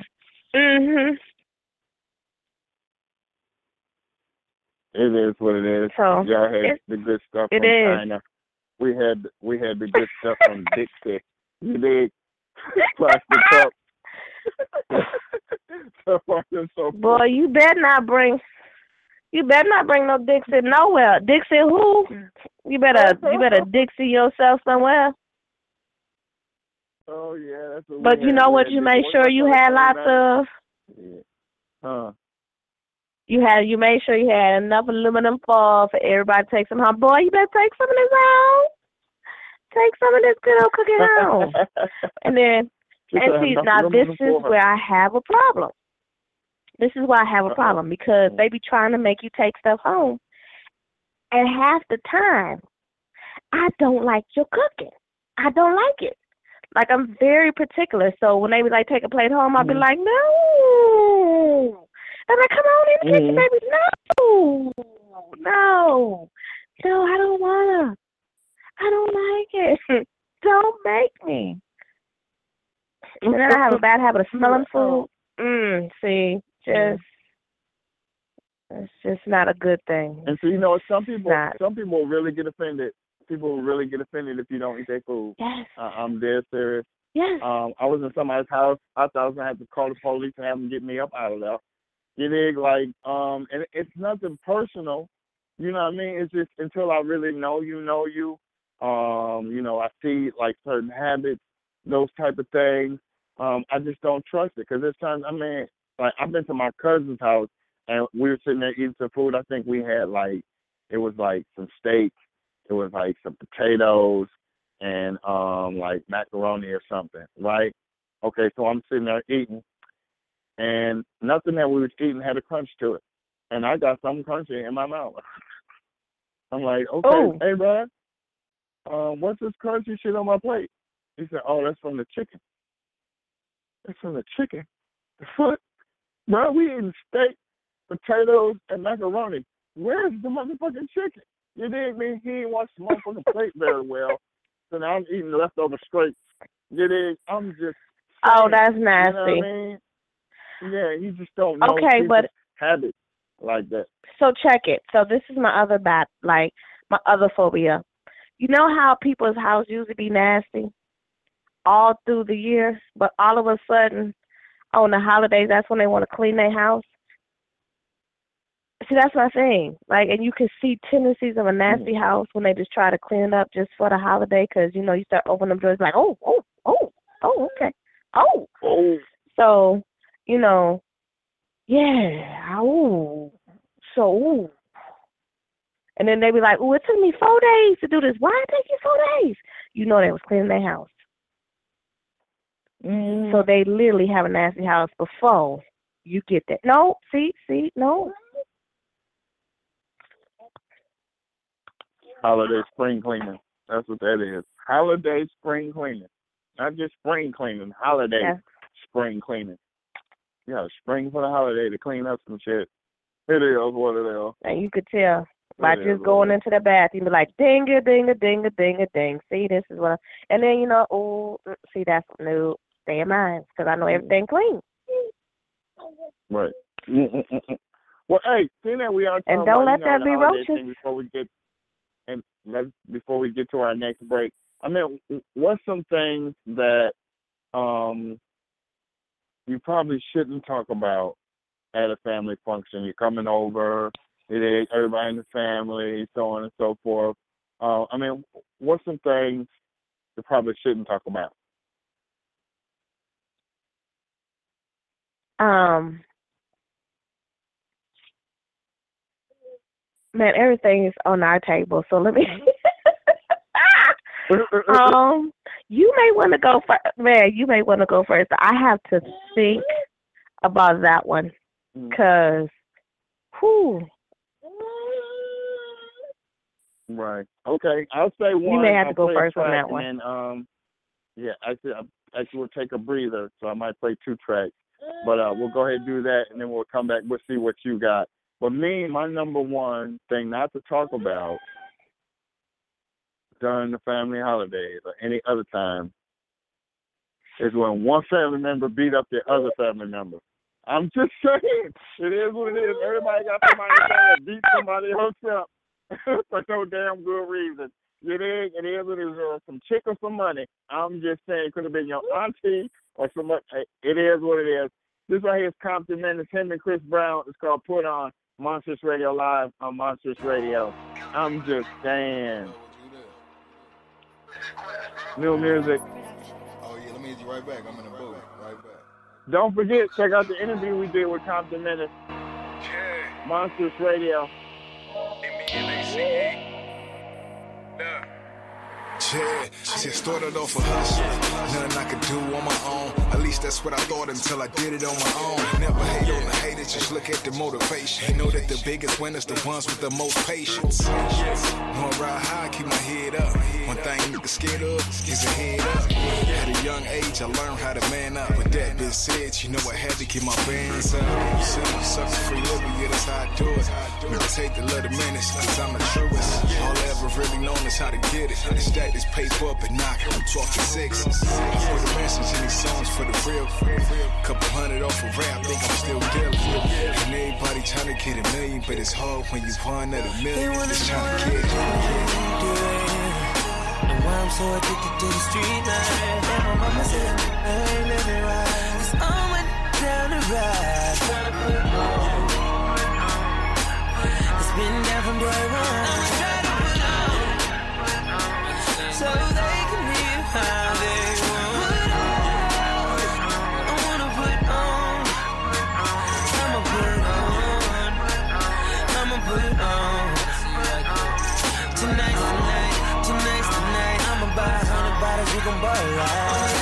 It is what it is. So, y'all had the good stuff from China. We had the good stuff from Dixie. You dig? Plastic cup. So boy, you better not bring no Dixie nowhere. Dixie who? You better Dixie yourself somewhere. Oh yeah, that's what. But you know what? You made sure you had lots of. Huh. You made sure you had enough aluminum foil for everybody to take some home. Boy, you better take some of this home. Take some of this good old cooking home. And then, see, now this is where I have a problem. This is why I have a problem, because they be trying to make you take stuff home. And half the time, I don't like your cooking. I don't like it. Like, I'm very particular. So when they be like, take a plate home, I'll be like, no. I'm like, come on in the kitchen, baby. No, I don't wanna. I don't like it. Don't make me. And then I have a bad habit of smelling food. See, it's just not a good thing. And so some people really get offended. People will really get offended if you don't eat their food. Yes. I'm dead serious. Yes. I was in somebody's house. I thought I was gonna have to call the police and have them get me up out of there. You dig? Like, and it's nothing personal. You know what I mean? It's just until I really know you. I see like certain habits, those type of things. I just don't trust it, because there's times. I mean, like, I've been to my cousin's house and we were sitting there eating some food. I think we had it was like some steak, it was like some potatoes, and like macaroni or something, right? Okay, so I'm sitting there eating, and nothing that we was eating had a crunch to it, and I got something crunchy in my mouth. I'm like, okay, hey, bro, what's this crunchy shit on my plate? He said, oh, that's from the chicken. That's from the chicken. The fuck? Bro, we eating steak, potatoes, and macaroni. Where's the motherfucking chicken? You dig me? He ain't washed the motherfucking plate very well. So now I'm eating leftover scrapes. You dig? I'm just saying, oh, that's nasty. You know what I mean? Yeah, you just don't know but habits like that. So check it. So this is my other my other phobia. You know how people's house usually be nasty all through the year, but all of a sudden on the holidays, that's when they want to clean their house? See, that's my thing. Like, and you can see tendencies of a nasty house when they just try to clean it up just for the holiday, because, you start opening them doors like, okay. So, yeah, so, and then they be like, it took me 4 days to do this. Why did it take you 4 days? They was cleaning their house. So they literally have a nasty house before you get that. No, see, no. Holiday spring cleaning. That's what that is. Holiday spring cleaning. Not just spring cleaning. Holiday spring cleaning. Yeah, spring for the holiday to clean up some shit. It is what it is. And you could tell by just going into the bathroom, be like, ding-a-ding-a-ding-a-ding-a-ding. See, this is what and then, see, that's new. Stay in mind, because I know everything clean. Right. Well, hey, seeing that we are talking and don't about, let that be roaches. Before we get to our next break, I mean, what's some things that you probably shouldn't talk about at a family function? You're coming over, everybody in the family, so on and so forth. I mean, what's some things you probably shouldn't talk about? Man, everything is on our table, so let me. You may want to go first. Man, you may want to go first. I have to think about that one, because, Right. Okay. I'll say one. You may have to I'll go first on that one. And then, actually, we'll take a breather, so I might play 2 tracks. But we'll go ahead and do that, and then we'll come back. We'll see what you got. But me, my number one thing not to talk about during the family holidays or any other time is when one family member beat up their other family member. I'm just saying, it is what it is. Everybody got somebody that beat somebody else up for no damn good reason. It is what it is. Some chick or some money. I'm just saying, it could have been your auntie or somebody. It is what it is. This right here is Compton Menace, him and Chris Brown. It's called Put On, Monsters Radio Live on Monsters Radio. I'm just saying. New music. Oh, yeah, let me hit you right back. I'm in the booth. Right back. Don't forget, check out the interview we did with Compton Menace. Monsters Radio. Yeah, she started off a hustle, nothing I could do on my own. At least that's what I thought until I did it on my own. Never hate on the haters, just look at the motivation. Know that the biggest winners, the ones with the most patience. Wanna ride high, keep my head up. One thing niggas scared of is a head up. At a young age, I learned how to man up. With that being said, you know I had to keep my bands up. Sucker free living, yeah, that's how I do it. Meditate the little minutes, cause I'm the truest. All I ever really known is how to get it. Stack this paper up and knock it, I'm talking sixes. For the message in these songs for the real. Couple hundred off a rap, think I'm still dealing. And everybody trying to get a million, but it's hard when you one at a million. Just trying to get it. And why I'm so addicted to the street life. And my mama said I ain't living right. Cause I went down the ride. Trying to put on. It's been down from day one. So they can live how they want. I wanna put on. I'ma put on. I'ma put on. Tonight's I'ma buy 100 bottles, we gon' ball out.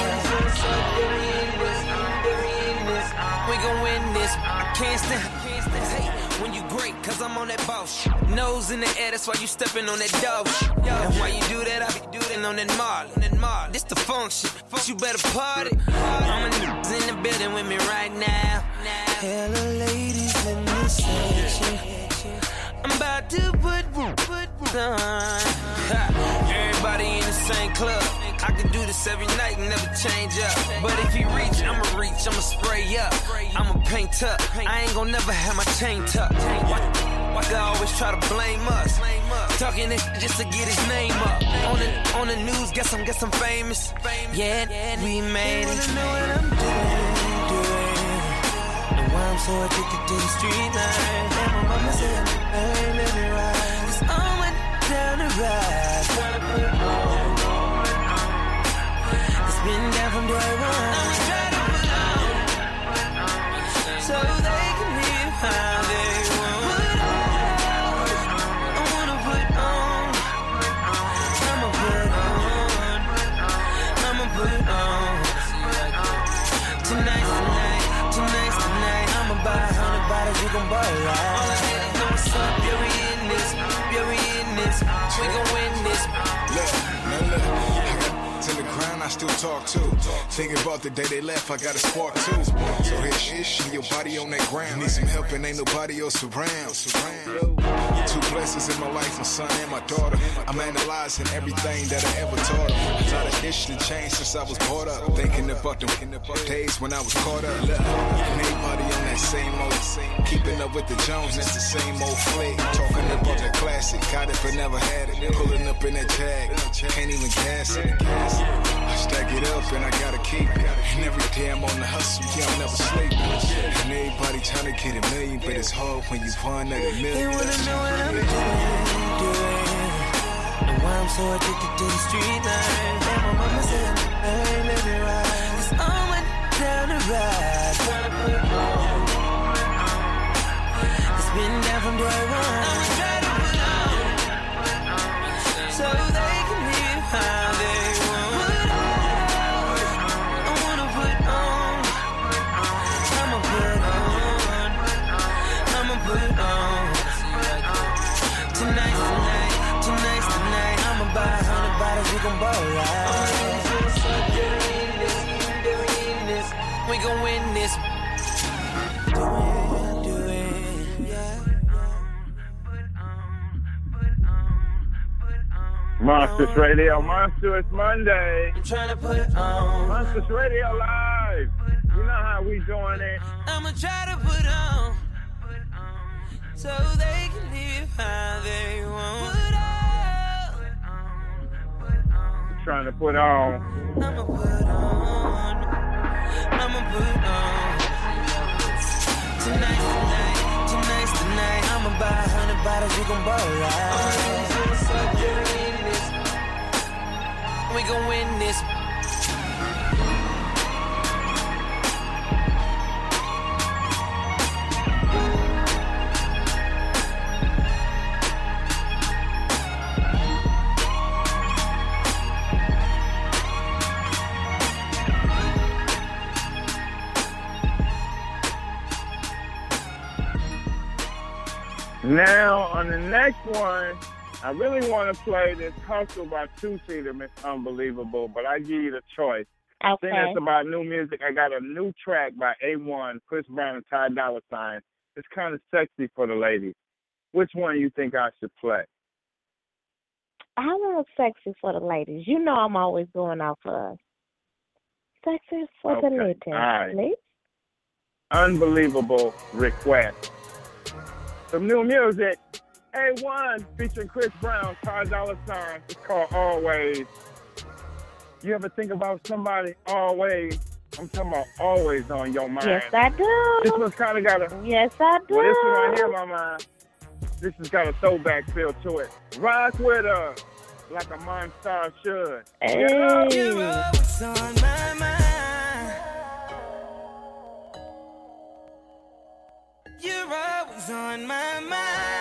We gon' win this. I can't stand. Hey, when you great, cause I'm on that boss. Nose in the air, that's why you stepping on that dog shit. And why you do that, I be doing on that Marley. This the function, you better party. All my niggas in the building with me right now. Hello ladies in this section. I'm about to put on. Everybody in the same club. I can do this every night and never change up. But if you reach, I'ma spray up. I'ma paint up. I ain't gon' never have my chain tucked. Why they always try to blame us? Talking this just to get his name up. On the news, guess I'm famous. Yeah, we made it. Wanna know what I'm doing. And why I'm so addicted to the street life. And my mama said I ain't living right. Cause I went down the ride. Trying to put on. It's been down from day one. I'm trying to put on. So they can live how they want. I wanna put on. I'ma put on. I'ma put on. Tonight's the night. I'ma buy 100 bottles, we gon' ball out. All I need is know what's up, yeah we in this. We gon' win this. Look. To the ground, I still talk too. Thinking about the day they left, I got a spark too. So here's ish and your body on that ground. Need some help and ain't nobody else around. Two blessings in my life, my son and my daughter. I'm analyzing everything that I ever taught her. A lot of ish to change since I was brought up. Thinking about them days when I was caught up. Look, and everybody on that same old. Keeping up with the Jones, it's the same old flick. Talking about the classic, got it but never had it. Pulling up in that Jag, can't even gas it. I stack it up and I gotta keep it. And every day I'm on the hustle, yeah, I'm never sleeping. And everybody trying to get a million, but it's hard when you one at a million. They wanna know what I'm doing. And why I'm so addicted to the street life. And my mama said I ain't living right. Cause I went down the ride. Trying to put on. It's been down from day one. I'm trying to put gon' ball out. We gon' win this. Do it, yeah. Monsters Radio, Monsters Monday. I'm tryna put it on. Monsters Radio Live. You know how we doing it. I'ma try to put on, so they can live how they want. Trying to put on. I'ma put on. Tonight. I'ma buy 100 bottles, we gon' ball out. We gon' win this. Now, on the next one, I really want to play this Hustle by Two-Seater, Miss Unbelievable, but I give you the choice. Okay. Since it's about new music, I got a new track by A1, Chris Brown, and Ty Dolla $ign. It's kind of sexy for the ladies. Which one you think I should play? I want sexy for the ladies. You know I'm always going out for sexy for the ladies. All right. Please. Unbelievable request. Some new music. A1 featuring Chris Brown, Ty Dolla $ign. It's called Always. You ever think about somebody always? I'm talking about always on your mind. Yes, I do. This one's kind of got a... Yes, I do. Well, this one right here, my mind. This has got a throwback feel to it. Rock with her like a monster should. Hey. You're always on my mind. You're always on my mind.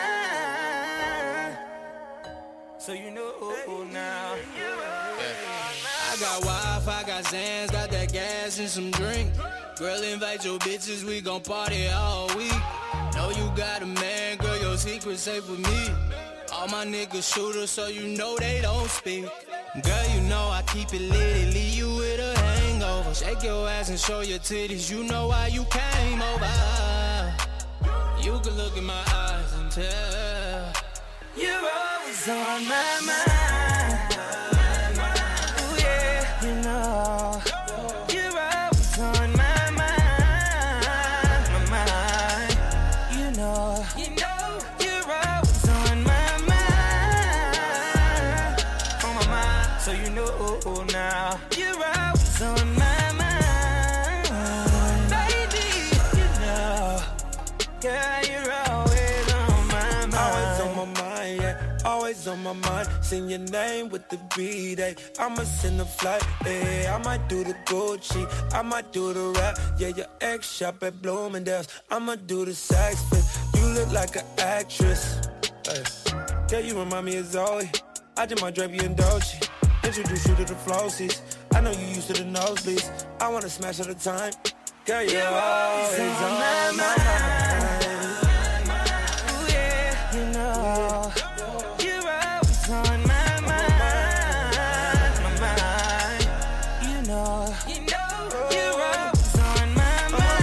So you know now. I got Wi-Fi, got Zans, got that gas and some drink. Girl, invite your bitches, we gon' party all week. Know you got a man, girl, your secret safe with me. All my niggas shooters, so you know they don't speak. Girl, you know I keep it lit, leave you with a hangover. Shake your ass and show your titties, you know why you came over. You can look in my eyes and tell you're always on my mind. Ooh yeah, you know you're always on my mind. My mind, you know you're always on my mind. On my mind, so you know now you're always on my mind. Baby, you know, yeah, you're always on my mind. Always on my mind, yeah. Always on my mind. Sing your name with the beat, eh. I'ma send a flight, eh. I might do the Gucci, I might do the rap. Yeah, your ex shop at Bloomingdale's. I'ma do the sax flip. You look like an actress. Hey. Girl, you remind me of Zoe. I just might drape you in Dolce. Introduce you to the flossies. I know you used to the nosebleeds. I wanna smash all the time. Girl, you're always on my mind. Ooh yeah, you know you're always on my mind. My mind, you know you're always on my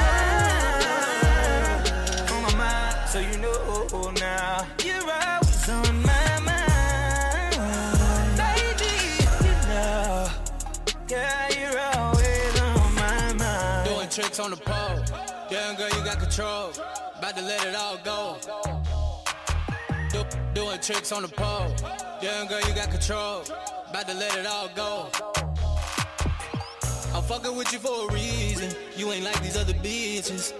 mind. On my mind, so you know now you're always on my mind. Baby, you know, yeah, you're always on my mind. Doing tricks on the pole, damn girl, you got control. About to let it all go. Doing tricks on the pole. Damn girl, you got control. About to let it all go. I'm fucking with you for a reason. You ain't like these other bitches.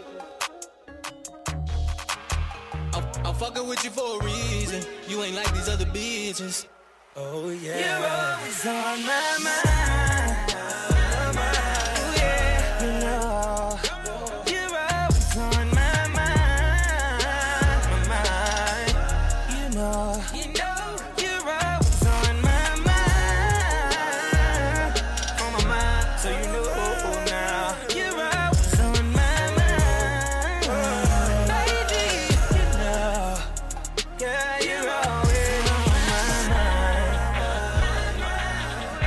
I'm fucking with you for a reason. You ain't like these other bitches. Oh yeah. You're always on my mind. Ooh, yeah, you know. You're always on my mind. My mind, you know. You're always on my mind. On my mind, so you know now. You're always on my mind. Baby, you know. Yeah, you're always on my mind.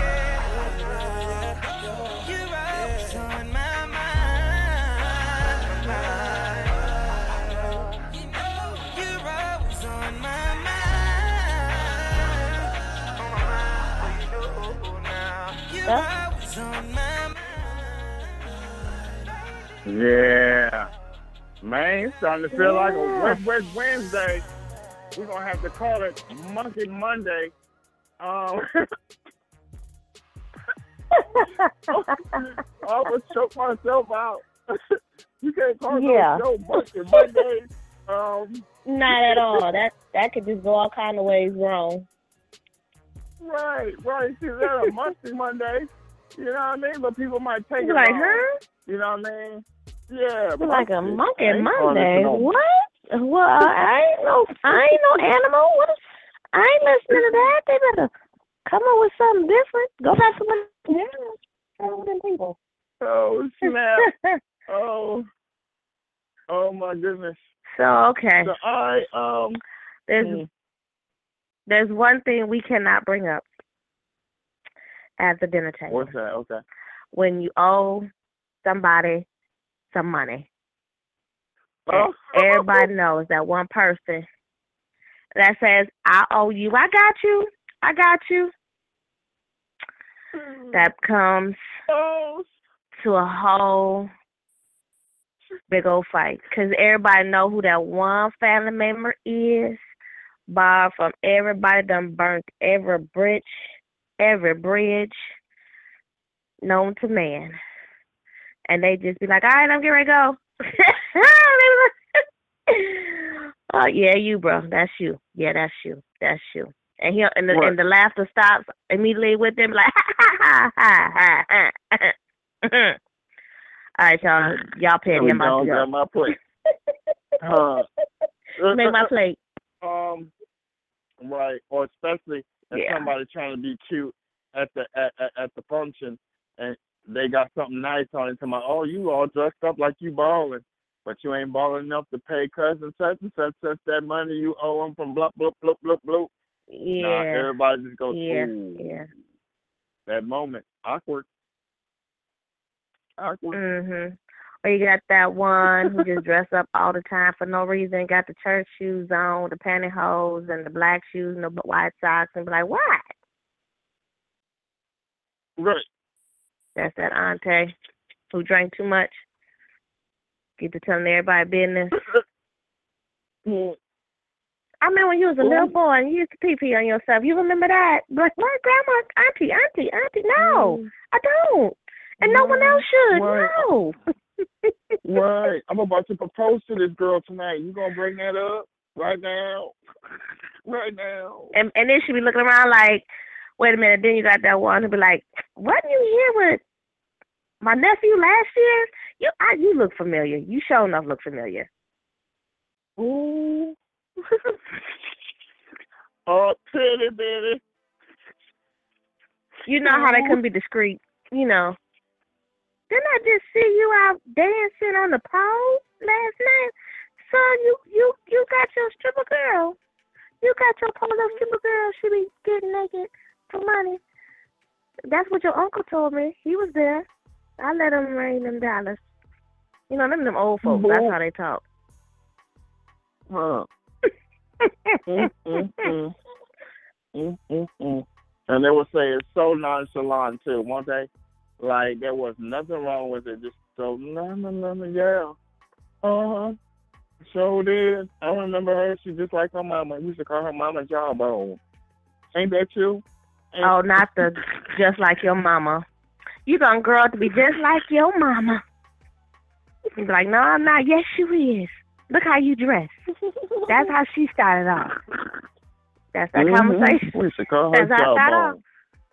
stuff. Yeah. Man, it's starting to feel like a West Wednesday. We're going to have to call it Monkey Monday. I almost choked myself out. You can't call it no show Monkey Monday. Not at all. That could just go all kind of ways wrong. Right. See, that's a Monkey Monday. You know what I mean? But people might take it like, wrong. huh? You know what I mean? Yeah. Like a Monkey Monday. What? Well, I ain't no animal. I ain't listening to that. They better come up with something different. Go back to them people. Oh, snap. Oh my goodness. So, okay. So, there's one thing we cannot bring up at the dinner table. What's that? Okay. When you owe somebody some money. Oh. Everybody knows that one person that says, I owe you. I got you. That comes to a whole big old fight. Because everybody know who that one family member is. Bar from everybody done burnt every bridge known to man. And they just be like, all right, I'm getting ready to go. Oh, yeah, you, bro. That's you. Yeah, that's you. And and the laughter stops immediately with them, like, ha, ha, ha, ha, ha. All right, y'all pay him out. Grab my plate. Make my plate. Right, or especially if somebody trying to be cute at the function and they got something nice on it. Oh, you all dressed up like you balling, but you ain't balling enough to pay cousin such and such that money you owe them from blah blah blah blah blah. Yeah. Nah, everybody just goes, yeah. That moment, awkward. Mhm. Or you got that one who just dress up all the time for no reason, got the church shoes on, the pantyhose, and the black shoes, and the white socks, and be like, what? Right. That's that auntie who drank too much. Get to telling everybody business. I remember when you was a little boy and you used to pee on yourself. You remember that? Like, what, grandma, auntie? No, I don't. And no one else should. Right. No. Right. I'm about to propose to this girl tonight. You gonna bring that up right now? Right now. And then she be looking around like, wait a minute. Then you got that one who be like, wasn't you here with my nephew last year? You look familiar. You sure enough look familiar. Ooh. Oh, pretty baby. You know how they can be discreet. You know. Didn't I just see you out dancing on the pole last night? Son, you got your stripper girl. You got your polo stripper girl. She be getting naked for money. That's what your uncle told me. He was there. I let him rain them dollars. You know, them old folks. That's how they talk. Huh. And they would say it's so nonchalant too, won't they? Like there was nothing wrong with it. Just so no, yeah. So did. I remember her. She just like her mama. We used to call her Mama Jawbone. Ain't that you? Oh, not the just like your mama. You gonna grow up to be just like your mama. You be like, no, I'm not. Yes, you is. Look how you dress. That's how she started off. That's that conversation. We should call her Jawbone.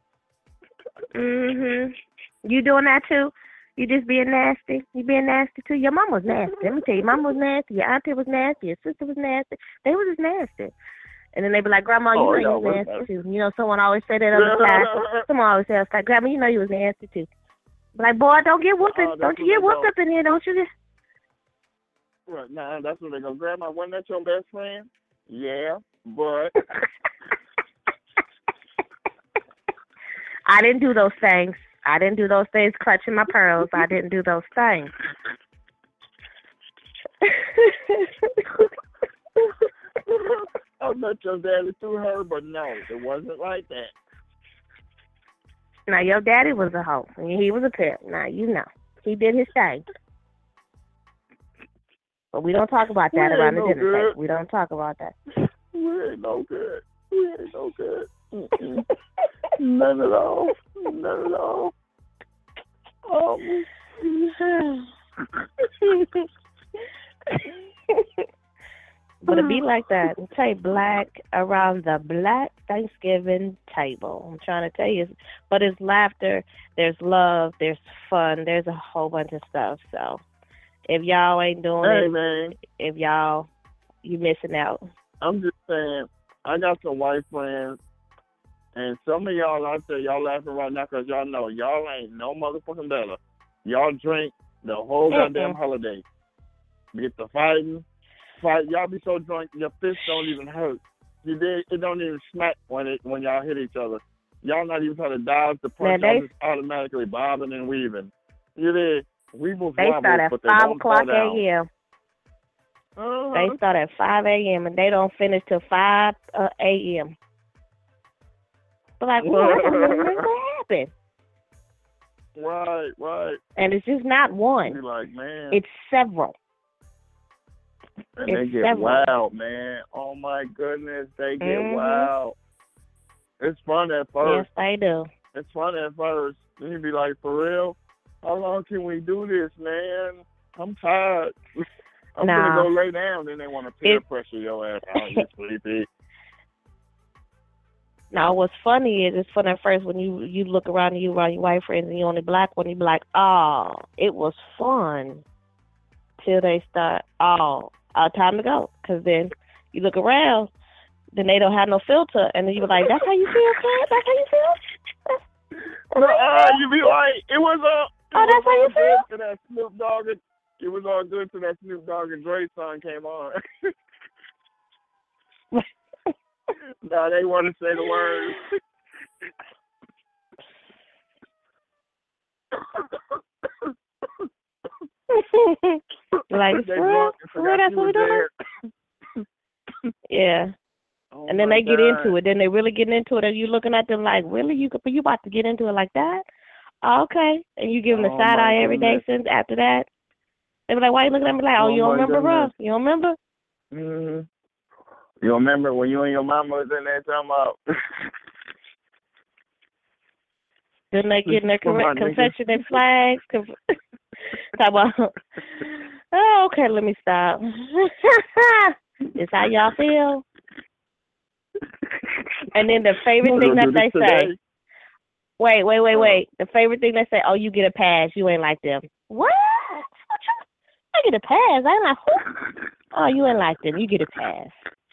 You doing that too? You just being nasty? You being nasty too? Your mom was nasty. Let me tell you, mama was nasty. Your auntie was nasty. Your sister was nasty. They was just nasty. And then they be like, Grandma, you know you was nasty too. You know, someone always say that on the class. Someone always say, like, Grandma, you know you was nasty too. Like, boy, don't get whooped. Don't you get whooped up in here, don't you? Right, nah, that's what they go. Grandma, wasn't that your best friend? Yeah, but I didn't do those things. Clutching my pearls. I didn't do those things. I met your daddy through her, but no, it wasn't like that. Now, your daddy was a hoe. He was a pimp. Now, you know. He did his thing. But we don't talk about that around the dinner table. We don't talk about that. We ain't no good. Mm-mm. None at all. But it be like that. It's like black around the Black Thanksgiving table. I'm trying to tell you. But it's laughter, there's love, there's fun, there's a whole bunch of stuff. So if y'all ain't doing it, man. If y'all, you missing out. I'm just saying, I got some white friends, and some of y'all out there, y'all laughing right now because y'all know y'all ain't no motherfucking better. Y'all drink the whole goddamn holiday. Get the fight. Y'all be so drunk, your fists don't even hurt. It don't even smack when y'all hit each other. Y'all not even trying to dodge the punch. Y'all just automatically bobbing and weaving. You did. We move They start at 5 o'clock a.m. They start at 5 a.m. and they don't finish till 5 a.m. But like, what happened? Right. And it's just not one. Be like, man. It's several. And they get wild, man. Oh my goodness, they get wild. It's fun at first. Yes, they do. It's fun at first. Then you be like, for real? How long can we do this, man? I'm tired. I'm gonna go lay down. Then they want to peer pressure your ass out. You sleepy. Now, what's funny is it's fun at first when you look around and you around your white friends and you only black one. You be like, oh, it was fun. Till they start, time to go. Because then you look around, then they don't have no filter, and then you be like, that's how you feel, kid? That's how you feel? You be like, it was that's how you feel? To that Snoop Dogg. It was all good till that Snoop Dogg and Dre song came on. Now they want to say the words. Like, for real, that's what we doing? Yeah. Oh, and then they get into it. Then they really get into it, and you looking at them like, really? You about to get into it like that? Oh, okay. And you give them the side eye every day since after that. They be like, why you looking at me like, you don't remember, bro? You don't remember? Mm-hmm. You remember when you and your mama was in there talking about? Then they get in their confession and flags. Talk about, okay, let me stop. It's how y'all feel. And then the favorite thing that they say. Wait. The favorite thing they say, oh, you get a pass. You ain't like them. What? I get a pass. I ain't like, who? Oh, you ain't like them. You get a pass.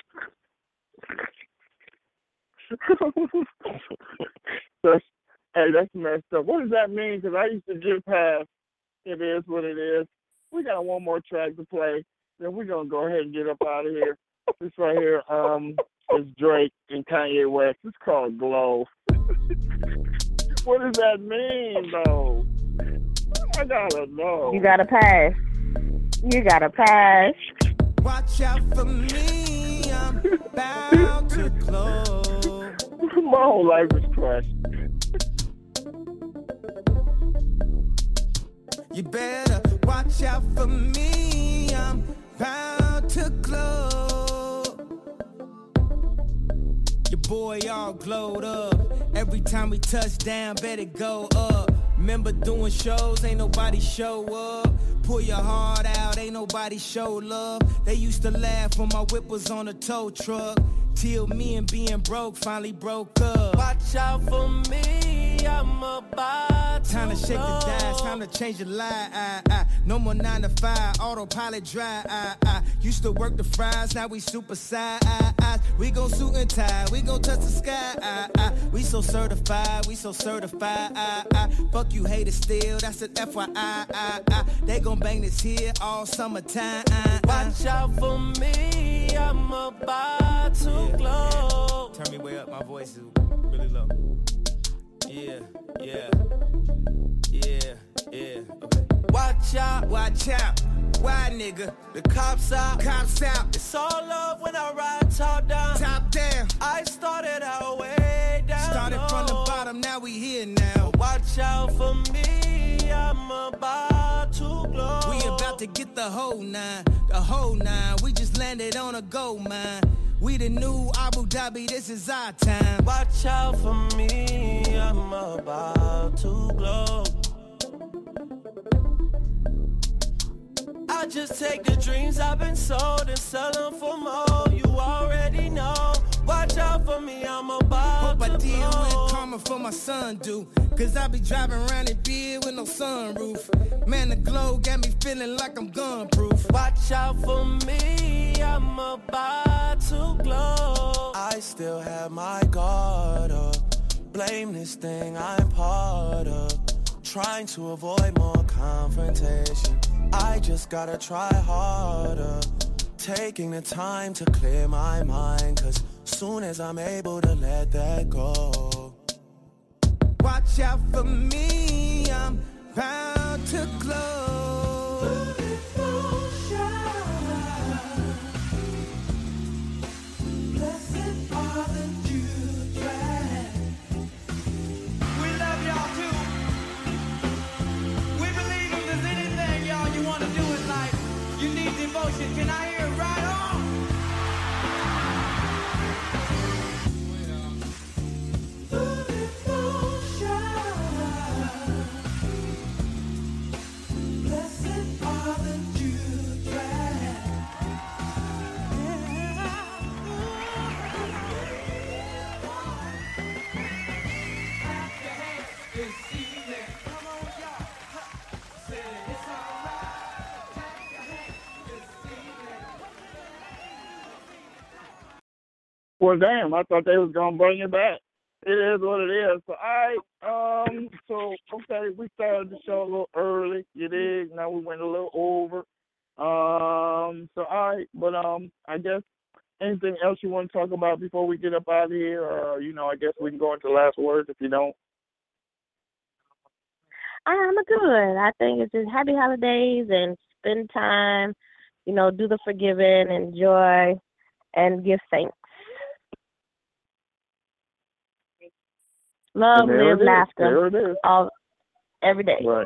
That's messed up. What does that mean? Because I used to get pass. It is what it is. We got one more track to play. Then we're going to go ahead and get up out of here. This right here is Drake and Kanye West. It's called Glow. What does that mean, though? I got to know. You got to pass. Watch out for me. I'm about to glow. My whole life was crushed. You better watch out for me. I'm bound to glow. Your boy all glowed up. Every time we touch down, better go up. Remember doing shows, ain't nobody show up. Pull your heart out, ain't nobody show love. They used to laugh when my whip was on a tow truck. Till me and being broke finally broke up. Watch out for me, I'm about to time to shake the dice, time to change your life. No more 9 to 5, autopilot drive. Used to work the fries, now we super size. We gon' suit and tie, we gon' touch the sky. We so certified, Fuck you haters still, that's an FYI. They gon' bang this here all summertime. Watch out for me, I'm about to glow. Turn me way up, my voice is really low. Yeah. Okay. Watch out. Why, nigga? The cops out. It's all love when I ride top down. I started out way down. Started from the bottom, now we here now. Watch out for me, I'm about to glow. We about to get the whole nine. We just landed on a gold mine. We the new Abu Dhabi, this is our time. Watch out for me, I'm about to glow. I just take the dreams I've been sold and sell them for more. You already know. Watch out for me, I'm about Hope to I did blow. what karma for my son do. Cause I be driving around in beard with no sunroof. Man, the glow got me feeling like I'm gun-proof. Watch out for me, I'm about to glow. I still have my guard up. Blame this thing I'm part of. Trying to avoid more confrontation. I just gotta try harder. Taking the time to clear my mind. Cause soon as I'm able to let that go. Watch out for me, I'm bound to glow. Blessed are the children. We love y'all too. We believe if there's anything, y'all, you want to do in life, you need devotion. Can I hear it right on? Blessed are the children. Well, damn, I thought they was going to bring it back. It is what it is. So, all right, okay, we started the show a little early, you dig? Now we went a little over. All right, but I guess anything else you want to talk about before we get up out of here? Or, I guess we can go into last words if you don't. I'm good. I think it's just happy holidays and spend time, do the forgiving, enjoy, and give thanks. Love, live, laughter, every day. Right.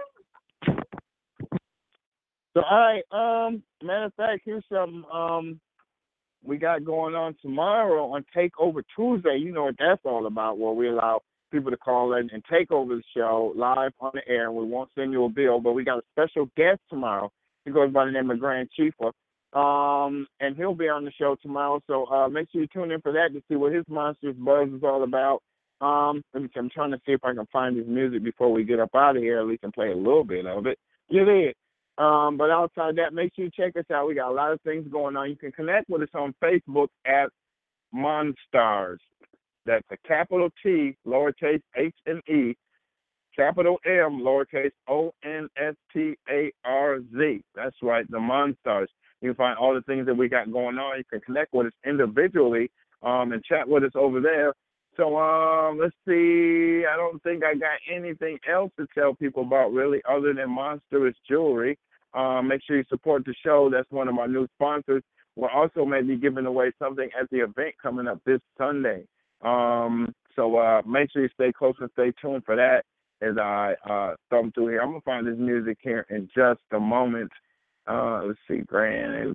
So, all right, matter of fact, here's something we got going on tomorrow on Takeover Tuesday. You know what that's all about, where we allow people to call in and take over the show live on the air, and we won't send you a bill, but we got a special guest tomorrow. He goes by the name of Grand Chifa, and he'll be on the show tomorrow, so make sure you tune in for that to see what his Monsters Buzz is all about. I'm trying to see if I can find his music before we get up out of here, at least and play a little bit of it. You did. But outside that, make sure you check us out. We got a lot of things going on. You can connect with us on Facebook at Monstars. That's a capital T, lowercase H-N-E, capital M, lowercase O-N-S-T-A-R-Z. That's right, the Monstars. You can find all the things that we got going on. You can connect with us individually and chat with us over there. So let's see. I don't think I got anything else to tell people about really other than Monstrous Jewelry. Make sure you support the show. That's one of our new sponsors. We're also maybe giving away something at the event coming up this Sunday. So make sure you stay close and stay tuned for that as I thumb through here. I'm going to find this music here in just a moment. Let's see, Grand.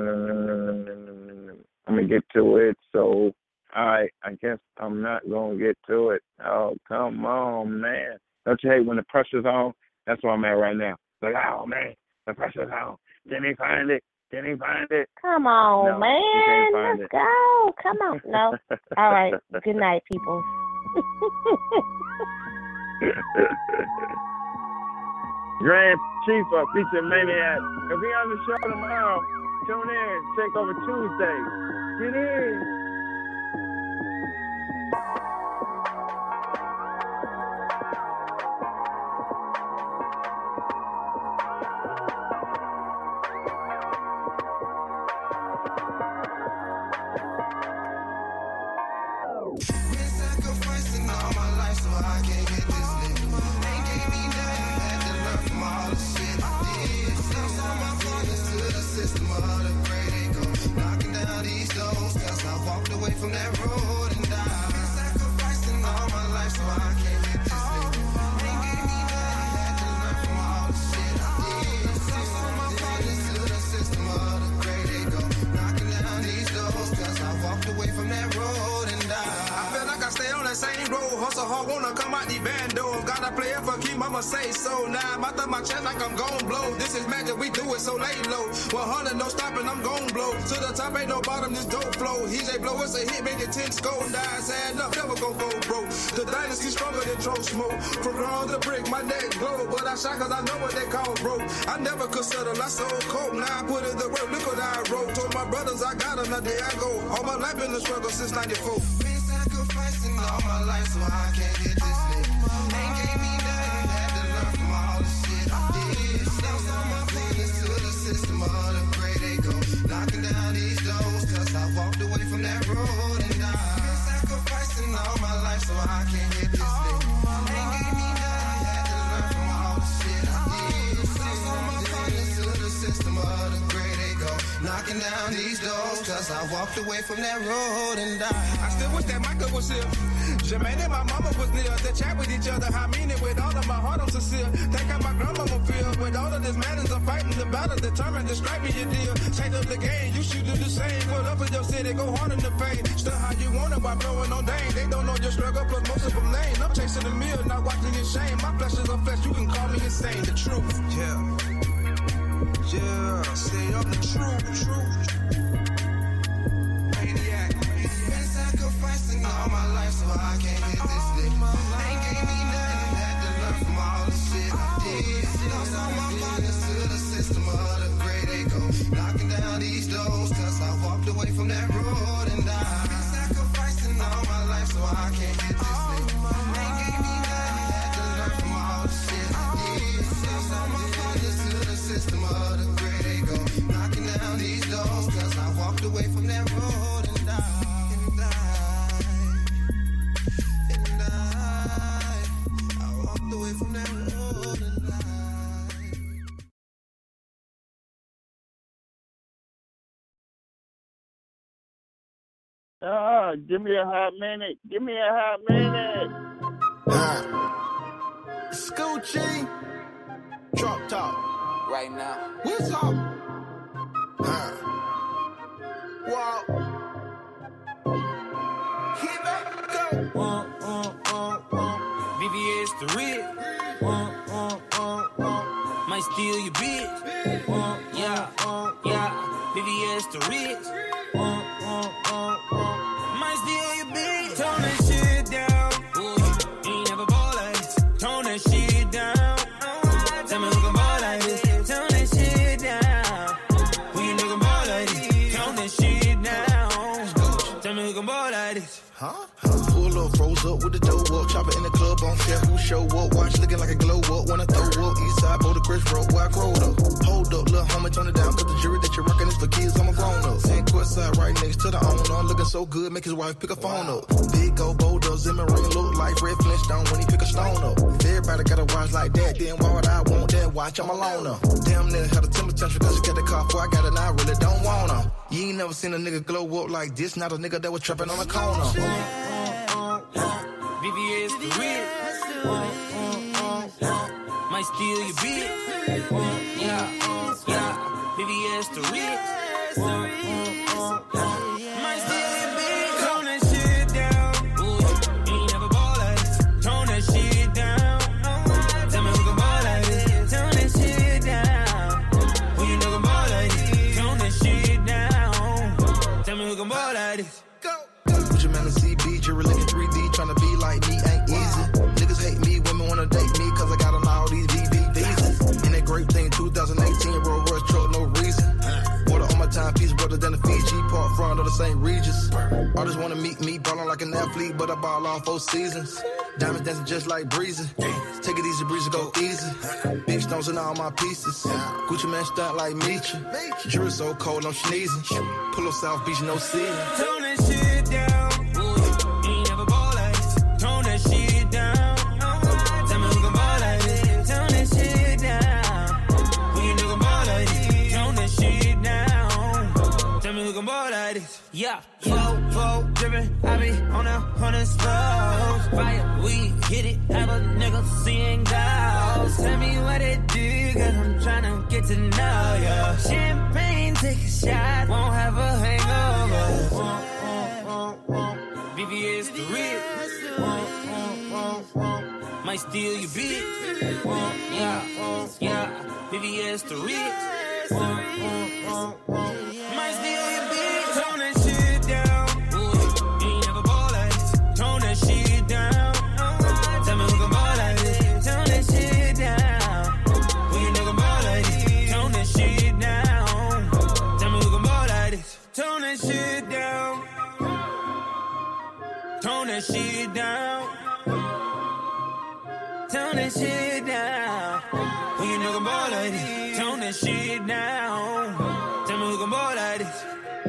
I'm going to get to it. So I guess I'm not going to get to it. Oh, come on, man. Don't you hate when the pressure's on? That's where I'm at right now. Like, oh, man, the pressure's on. Can he find it? Can he find it? Come on, No, man. Let's go. Come on. No. All right. Good night, people. Grand Chifa featuring Maniac. If we on the show tomorrow, tune in. Takeover Tuesday. Get in. From that road and die. Been sacrificing all my life, so I can't let this nigga. Ain't gave me Bando, gotta play it for keep mama say so. Now I'm out of my chest like I'm gon' blow. This is magic, we do it so lay low. 100, no stopping, I'm gon' blow. To the top, ain't no bottom, this dope flow. EJ blow, it's a hit, made it 10 score. Dies, add up, never gon' go broke. The dynasty stronger than Tro Smoke. From ground to brick, my neck glow. But I shot cause I know what they call broke. I never could settle, I sold coke. Now I put in the work, look what I wrote. Told my brothers I got them, the day I go. All my life in the struggle since 94. Been sacrificing all my life so I can't hit this nigga. Ain't gave me nothing, had to learn from all the shit I did. Lost all my feelings to the system, all the great they go. Knocking down these doors, cause I walked away from that road and died. Been sacrificing all my life so I can't hit this nigga. Ain't gave me nothing, had to learn from all the shit I did. Lost all my feelings to the system, all the great they go. Knocking down these doors, cause I walked away from that road and died. I still wish that Michael was here. Jermaine and my mama was near. They chat with each other, I mean it with all of my heart, I'm sincere. Think how my grandmama feel. With all of this madness, I'm fighting the battle, determined to strike me a deal. Change up the game, you should do the same. Put up in your city, go hard in the pain. Still how you want it while blowing on dang. They don't know your struggle, plus most of them lame. I'm chasing the meal, not watching your shame. My flesh is a flesh, you can call me insane. The truth, yeah, say I'm the truth. Maniac. Been sacrificing all my life so I can't hit this nigga. Ain't gave me nothing, had to learn from all the shit I did. Lost all my partners to the system, all the great they go. Knocking down these doors, cause I walked away from that road and died. Been sacrificing all my life so I can't hit this nigga. Ain't gave me nothing, had to learn from all the shit I did. Lost all my partners to the system, all the great they go. Knocking down these doors, cause I walked away from that road and died. From that road and give me a hot minute. Give me a hot minute. Scoochie. Drop top. Right now. What's up? Wow. Hit back, go. VVS the red. Might steal your bitch. Yeah. VVS the rich. Might steal your bitch. Tone that shit down. Ain't never ball like this. Tone that shit down. Tell me who can ball like this. Tone that shit down. Who you looking ball like this? Tone that shit down. Tell me who can ball like this. Pull up, froze up with the dough up. Chopper in the club, don't care who show up. Watch looking like a glow up. Wanna throw up. East side, Boulder Crest Road, where I growed up. Hold up, little homie, turn it down. Cause the jury that you're rocking is for kids, I'm a grown up. And Courtside right next to the owner. Looking so good, make his wife pick a phone up. Big old boulder, Zimmer ring look like Fred Flintstone when he pick a stone up. If everybody got a watch like that, then why would I want that watch? I'm alone up. Damn near had a temper tantrum cause she got the car before I got it, and I really don't want her. You ain't never seen a nigga glow up like this. Not a nigga that was trapping on the corner. VVS the rich. Might steal your bitch. Yeah. VVS the rich. Might steal your bitch. Tone that shit down. Ain't never ball like this. Tone that shit down. Tell me who can ball like this. Tone that shit down. Who you looking ball like this? Tone that shit down. Tell me who can ball like this. Put your man in CB, jury looking 3D, tryna be like me ain't easy. Niggas hate me, women wanna date me, cause I got on all these VVs. In that great thing, 2018, Rolls Royce truck, no reason. Water on my timepiece, brother than the Fiji, Park front of the St. Regis. Artists wanna meet me, ballin' like an athlete, but I ball all 4 seasons. Diamonds dancing just like breezy. Take it easy, breezy, go easy. Big stones in all my pieces. Gucci man stunt like Meechie. Jury so cold, I'm sneezing. Pull up South Beach, no ceiling. Tone that shit down. Ain't never ball like this. Tone that shit down. Tell me who can ball like this. Tone that shit down. Who you looking ball like this? Tone that shit down. Tell me who can ball like this. Yeah. Flow, drippin'. I be on the slows. Fire, we hit it. Have a nigga seeing ghosts. Tell me what it do, cause I'm tryna get to know ya. Champagne, take a shot. Won't have a hangover. VVS the rich. Might steal your bitch. Yeah. VVS the rich. Might steal your bitch. Tone that shit down. You ain't never ball like this. Tone that shit down. Tell me who can ball like this. Tone that shit down. Who you nigga ball like this? Tone that shit down. Tell me who can ball like this. Tone that shit down. Tone that shit down. Tone that shit down. Who you nigga ball like this? Tone that shit down. Tell me who can ball like this.